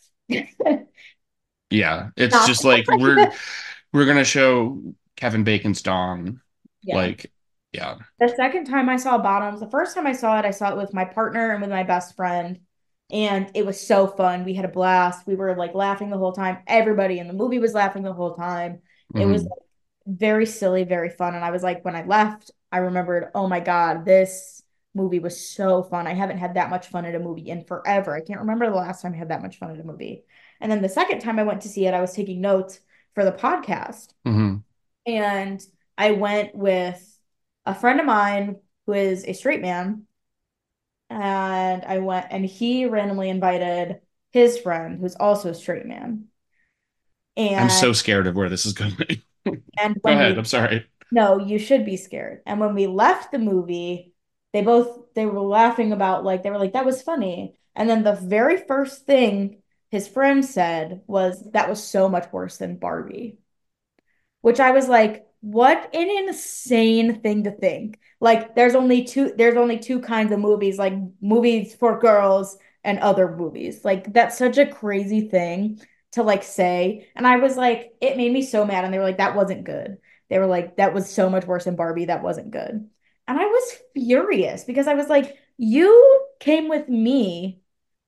Yeah. It's not just like we're we're gonna show Kevin Bacon's Dawn. yeah. Like, yeah. The second time I saw Bottoms, the first time I saw it, I saw it with my partner and with my best friend. And it was so fun. We had a blast. We were like laughing the whole time. Everybody in the movie was laughing the whole time. It was Hmm. like, very silly, very fun. And I was like, when I left, I remembered, oh my God, this movie was so fun. I haven't had that much fun at a movie in forever. I can't remember the last time I had that much fun at a movie. And then the second time I went to see it, I was taking notes for the podcast. Hmm. And I went with a friend of mine who is a straight man. And I went, and he randomly invited his friend who's also a straight man. I'm And so scared of where this is going. and Go when ahead. we I'm sorry. no, you should be scared. And when we left the movie, they both they were laughing about like they were like that was funny. And then the very first thing his friend said was that was so much worse than Barbie, which I was like, what an insane thing to think. Like there's only two there's only two kinds of movies, like movies for girls and other movies. Like that's such a crazy thing to like say. And I was like, it made me so mad. And they were like, that wasn't good. They were like, that was so much worse than Barbie. That wasn't good. And I was furious because I was like, you came with me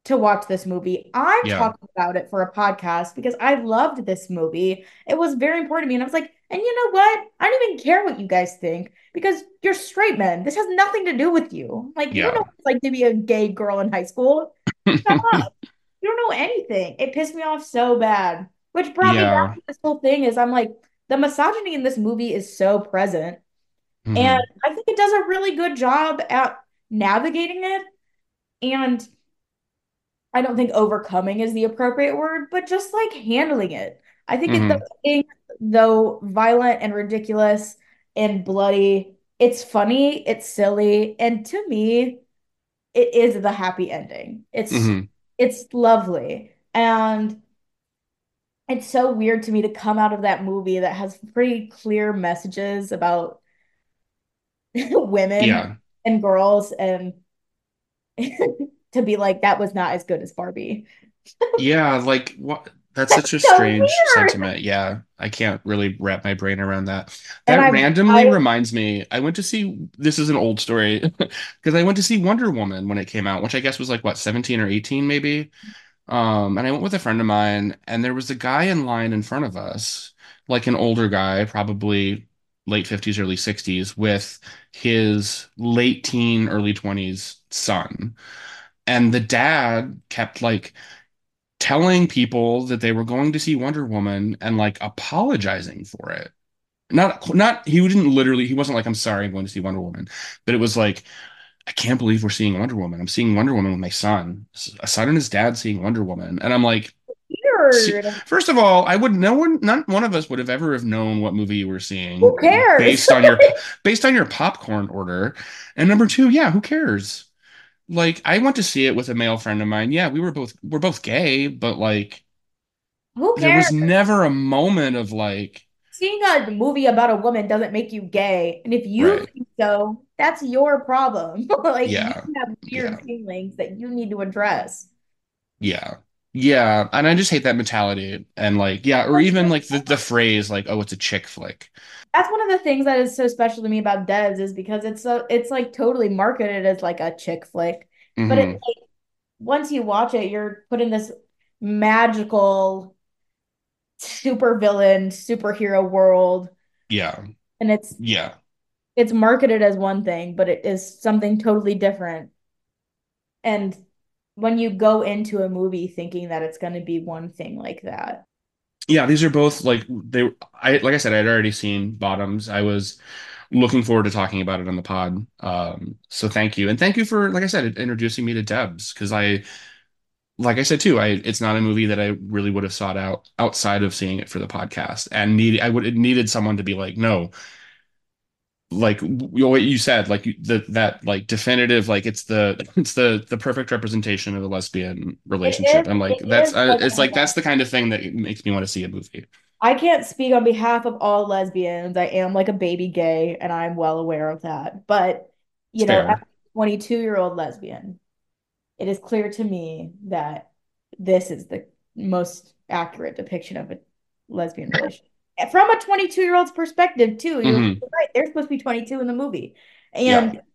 to watch this movie. I'm Yeah. talking about it for a podcast because I loved this movie. It was very important to me. And I was like, and you know what? I don't even care what you guys think because you're straight men. This has nothing to do with you. Like, you don't know Yeah. what it's like to be a gay girl in high school. Shut up. You don't know anything. It pissed me off so bad, which brought me back Yeah. to this whole thing is I'm like, the misogyny in this movie is so present. And Hmm. I think it does a really good job at navigating it. And I don't think overcoming is the appropriate word, but just like handling it. I think it, the Hmm. ending, though violent and ridiculous and bloody, it's funny, it's silly, and to me, it is the happy ending. It's Hmm. it's lovely. And it's so weird to me to come out of that movie that has pretty clear messages about women Yeah. and girls and to be like that was not as good as Barbie. Yeah, like what that's That's such a so strange weird. sentiment. Yeah, I can't really wrap my brain around that. And That I randomly I reminds me, I went to see this is an old story because I went to see Wonder Woman when it came out, which I guess was like what, seventeen or eighteen maybe. Um, and I went with a friend of mine, and there was a guy in line in front of us, like an older guy, probably late fifties, early sixties, with his late teen, early twenties son. And the dad kept like telling people that they were going to see Wonder Woman and like apologizing for it. Not not he didn't literally he wasn't like I'm sorry I'm going to see Wonder Woman, but it was like I can't believe we're seeing Wonder Woman. I'm seeing Wonder Woman with my son. A son and his dad seeing Wonder Woman. And I'm like, see, weird. first of all, I would no one not one of us would have ever have known what movie you were Who seeing cares? based on your based on your popcorn order. And number two, yeah, who cares? Like I went to see it with a male friend of mine. Yeah, we were both we're both gay, but like Who there cares? was never a moment of like, Seeing a movie about a woman doesn't make you gay. And if you right, think so, that's your problem. Like you yeah, have yeah, weird feelings that you need to address. yeah, yeah. And I just hate that mentality. And like, yeah, or even like the, the phrase like, oh, it's a chick flick. That's one of the things that is so special to me about Devs is because it's so it's like totally marketed as like a chick flick. But it Hmm. like once you watch it, you're put in this magical super villain superhero world Yeah, and it's yeah, it's marketed as one thing, but it is something totally different. And when you go into a movie thinking that it's going to be one thing like that, yeah. These are both like they. I like I said, I had already seen Bottoms. I was looking forward to talking about it on the pod. Um, so thank you, and thank you for like I said, introducing me to Debs because I like I said too, I it's not a movie that I really would have sought out outside of seeing it for the podcast, and need I would it needed someone to be like, no, like you what you said, like you- the that like definitive, like it's the it's the the perfect representation of a lesbian it relationship. is I'm like it that's is uh, like it's like that's the kind of thing that makes me want to see a movie. I can't speak on behalf of all lesbians. I am like a baby gay and I'm well aware of that. But, It's you know, as fair. a twenty-two-year-old lesbian, it is clear to me that this is the most accurate depiction of a lesbian relationship. From a twenty-two-year-old's perspective, too. You're Hmm. right. They're supposed to be twenty-two in the movie. Yeah. And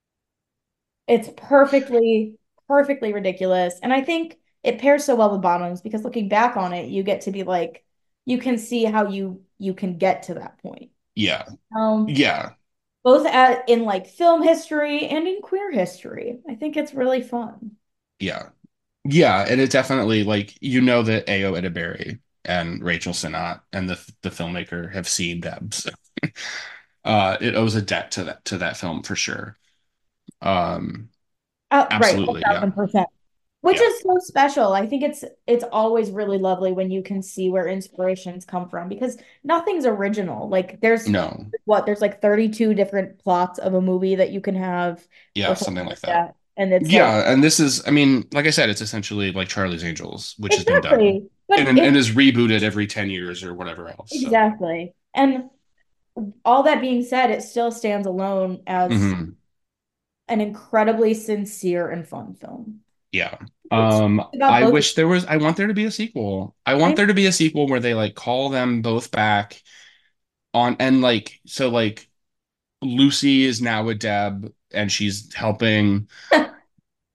it's perfectly, perfectly ridiculous. And I think it pairs so well with Bottoms because looking back on it, you get to be like, you can see how you you can get to that point. Yeah. Um, Yeah. both at in like film history and in queer history. I think it's really fun. Yeah. Yeah, and it definitely like you know that Ayo Edebiri and Rachel Sennott and the the filmmaker have seen Debs. Uh, it owes a debt to that to that film for sure. Um, Uh, right, a absolutely, yeah, thousand percent. Which yeah. is so special. I think it's it's always really lovely when you can see where inspirations come from because nothing's original. Like there's No, what there's like thirty-two different plots of a movie that you can have yeah, or something something like like that. that. And it's like Yeah, and this is, I mean, like I said, it's essentially like Charlie's Angels, which has been done exactly. But and and it's is rebooted every ten years or whatever else. So, exactly. And all that being said, it still stands alone as mhm, an incredibly sincere and fun film. yeah. It's Um, about I both. wish there was, I want there to be a sequel. I want I there to be a sequel where they like call them both back on and like so like Lucy is now with Deb and she's helping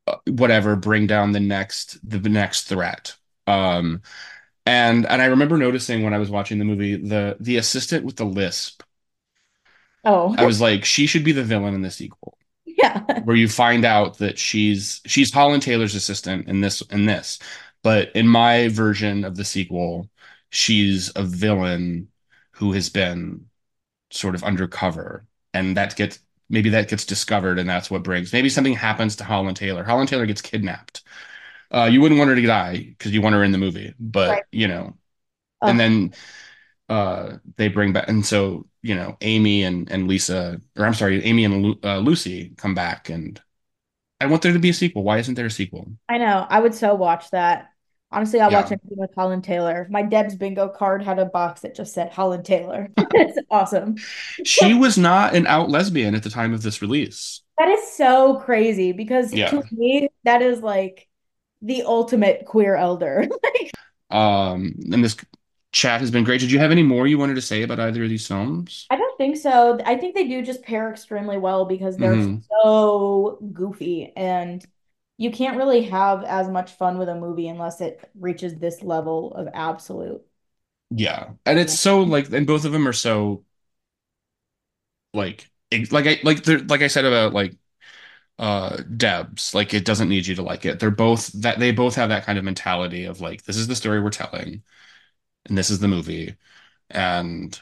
whatever, bring down the next the next threat. Um, and and I remember noticing when I was watching the movie, the the assistant with the lisp. Oh, I was like, she should be the villain in the sequel, yeah. where you find out that she's she's Holland Taylor's assistant in this in this. But in my version of the sequel, she's a villain who has been sort of undercover, and that gets maybe that gets discovered, and that's what brings maybe something happens to Holland Taylor. Holland Taylor gets kidnapped. Uh, you wouldn't want her to die because you want her in the movie, Right. but you know, and Oh, then uh, they bring back, and so you know, Amy and and Lisa, or I'm sorry, Amy and Lu uh, Lucy come back, and I want there to be a sequel. Why isn't there a sequel? I know. I would so watch that. Honestly, I'll watch Yeah, anything with Holland Taylor. My Deb's bingo card had a box that just said Holland Taylor. It's awesome. she was not an out lesbian at the time of this release. That is so crazy because Yeah. to me, that is like the ultimate queer elder. Um, and this chat has been great. Did you have any more you wanted to say about either of these films? I don't think so. I think they do just pair extremely well because they're Hmm. so goofy and you can't really have as much fun with a movie unless it reaches this level of absolute. Yeah, and it's so like, and both of them are so like, ex- like I like they're like I said about like uh Debs, like it doesn't need you to like it. They're both that they both have that kind of mentality of like this is the story we're telling, and this is the movie, and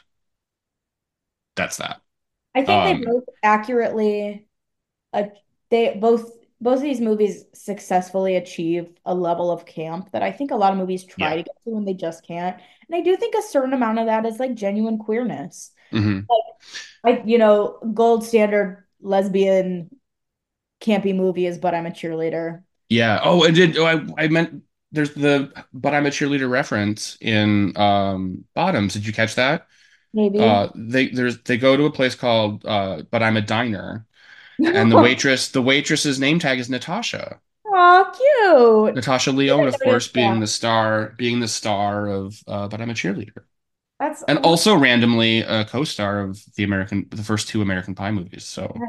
that's that. I think they Um, both accurately uh, they both both of these movies successfully achieve a level of camp that I think a lot of movies try yeah. to get to and they just can't. And I do think a certain amount of that is like genuine queerness. Hmm. Like I, you know, gold standard lesbian campy movie is But I'm a Cheerleader. Yeah. Oh, I did. Oh, I I meant there's the but I'm a cheerleader reference in um Bottoms. Did you catch that? Maybe. Uh, they there's they go to a place called uh, but I'm a diner, and the waitress the waitress's name tag is Natasha. Aw, cute. Natasha I Lyonne, of didn't notice course, being that. the star, being the star of uh, But I'm a Cheerleader, That's and what also randomly a co-star of the American, the first two American Pie movies. So,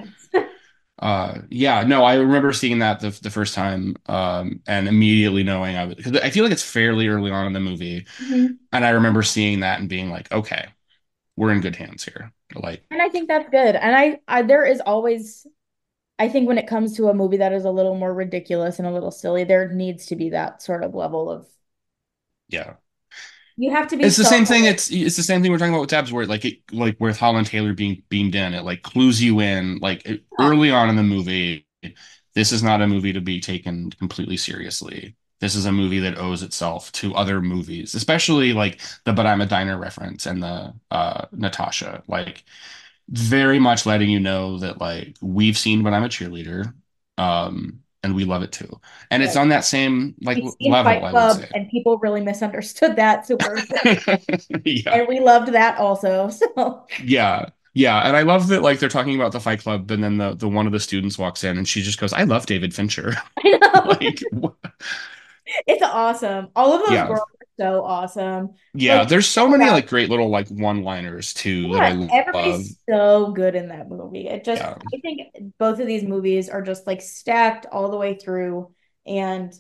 uh, yeah, no, I remember seeing that the the first time, um, and immediately knowing I would, because I feel like it's fairly early on in the movie, Mhm. and I remember seeing that and being like, okay, we're in good hands here. Like, And I think that's good. And I, I there is always I think when it comes to a movie that is a little more ridiculous and a little silly, there needs to be that sort of level of yeah. you have to be It's the self. same thing. It's it's the same thing we're talking about with Tabs, where like it like with Holland Taylor being beamed in, it like clues you in like it- early on in the movie. This is not a movie to be taken completely seriously. This is a movie that owes itself to other movies, especially like the But I'm a Diner reference and the uh Natasha. Like very much letting you know that like we've seen But I'm a Cheerleader, um, and we love it too. And it's Right. on that same like We've seen level, Fight I would Club say. and people really misunderstood that super. Yeah. And we loved that also. So Yeah. Yeah. And I love that like they're talking about the Fight Club and then the the one of the students walks in and she just goes, I love David Fincher. I know. Like wh- It's awesome. All of those yeah. girls are so awesome. Yeah. Like, There's so oh my many God. like great little like one-liners too that Yeah, I love. everybody's so good in that movie. It just, Yeah. I think both of these movies are just like stacked all the way through. And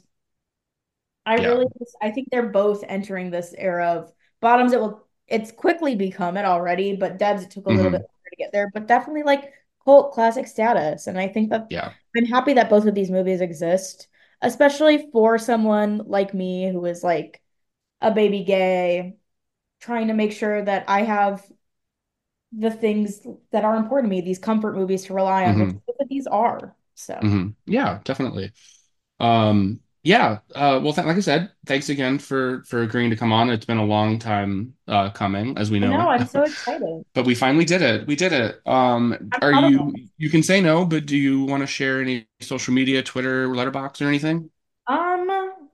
I Yeah. really just, I think they're both entering this era of bottoms. It will, it's quickly become it already, but Debs, it took a little bit Hmm. longer to get there, but definitely like cult classic status. And I think that Yeah. I'm happy that both of these movies exist, especially for someone like me who is like a baby gay, trying to make sure that I have the things that are important to me, these comfort movies to rely on, which Hmm. both of these are. So Hmm. Yeah, definitely. Um, yeah. Uh, well, th like I said, thanks again for for agreeing to come on. It's been a long time uh coming, as we I know know. I'm so excited. But we finally did it. We did it. Um, I'm are proud of you, us. you can say no, but do you want to share any social media, Twitter, Letterbox or anything? Um,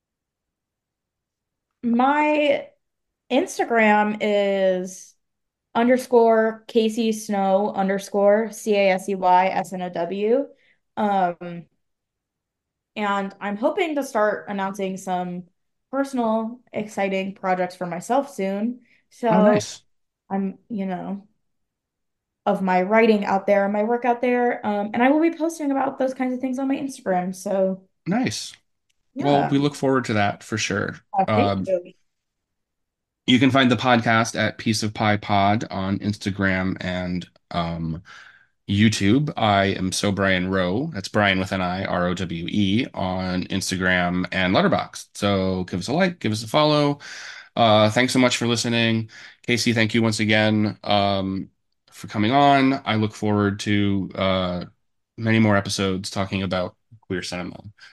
my Instagram is underscore Casey Snow underscore C A S E Y S N O W. Um, and I'm hoping to start announcing some personal, exciting projects for myself soon. Oh, So nice. I'm, you know, of my writing out there and my work out there. Um, and I will be posting about those kinds of things on my Instagram. So Nice. Well, yeah. we look forward to that for sure. Uh, thank Um, you. you can find the podcast at Piece of Pie Pod on Instagram and um, YouTube. I am So Brian Rowe. That's Brian with an I, R O W E, on Instagram and Letterboxd. So give us a like, give us a follow. Uh, thanks so much for listening. Casey, thank you once again um, for coming on. I look forward to uh, many more episodes talking about queer cinema.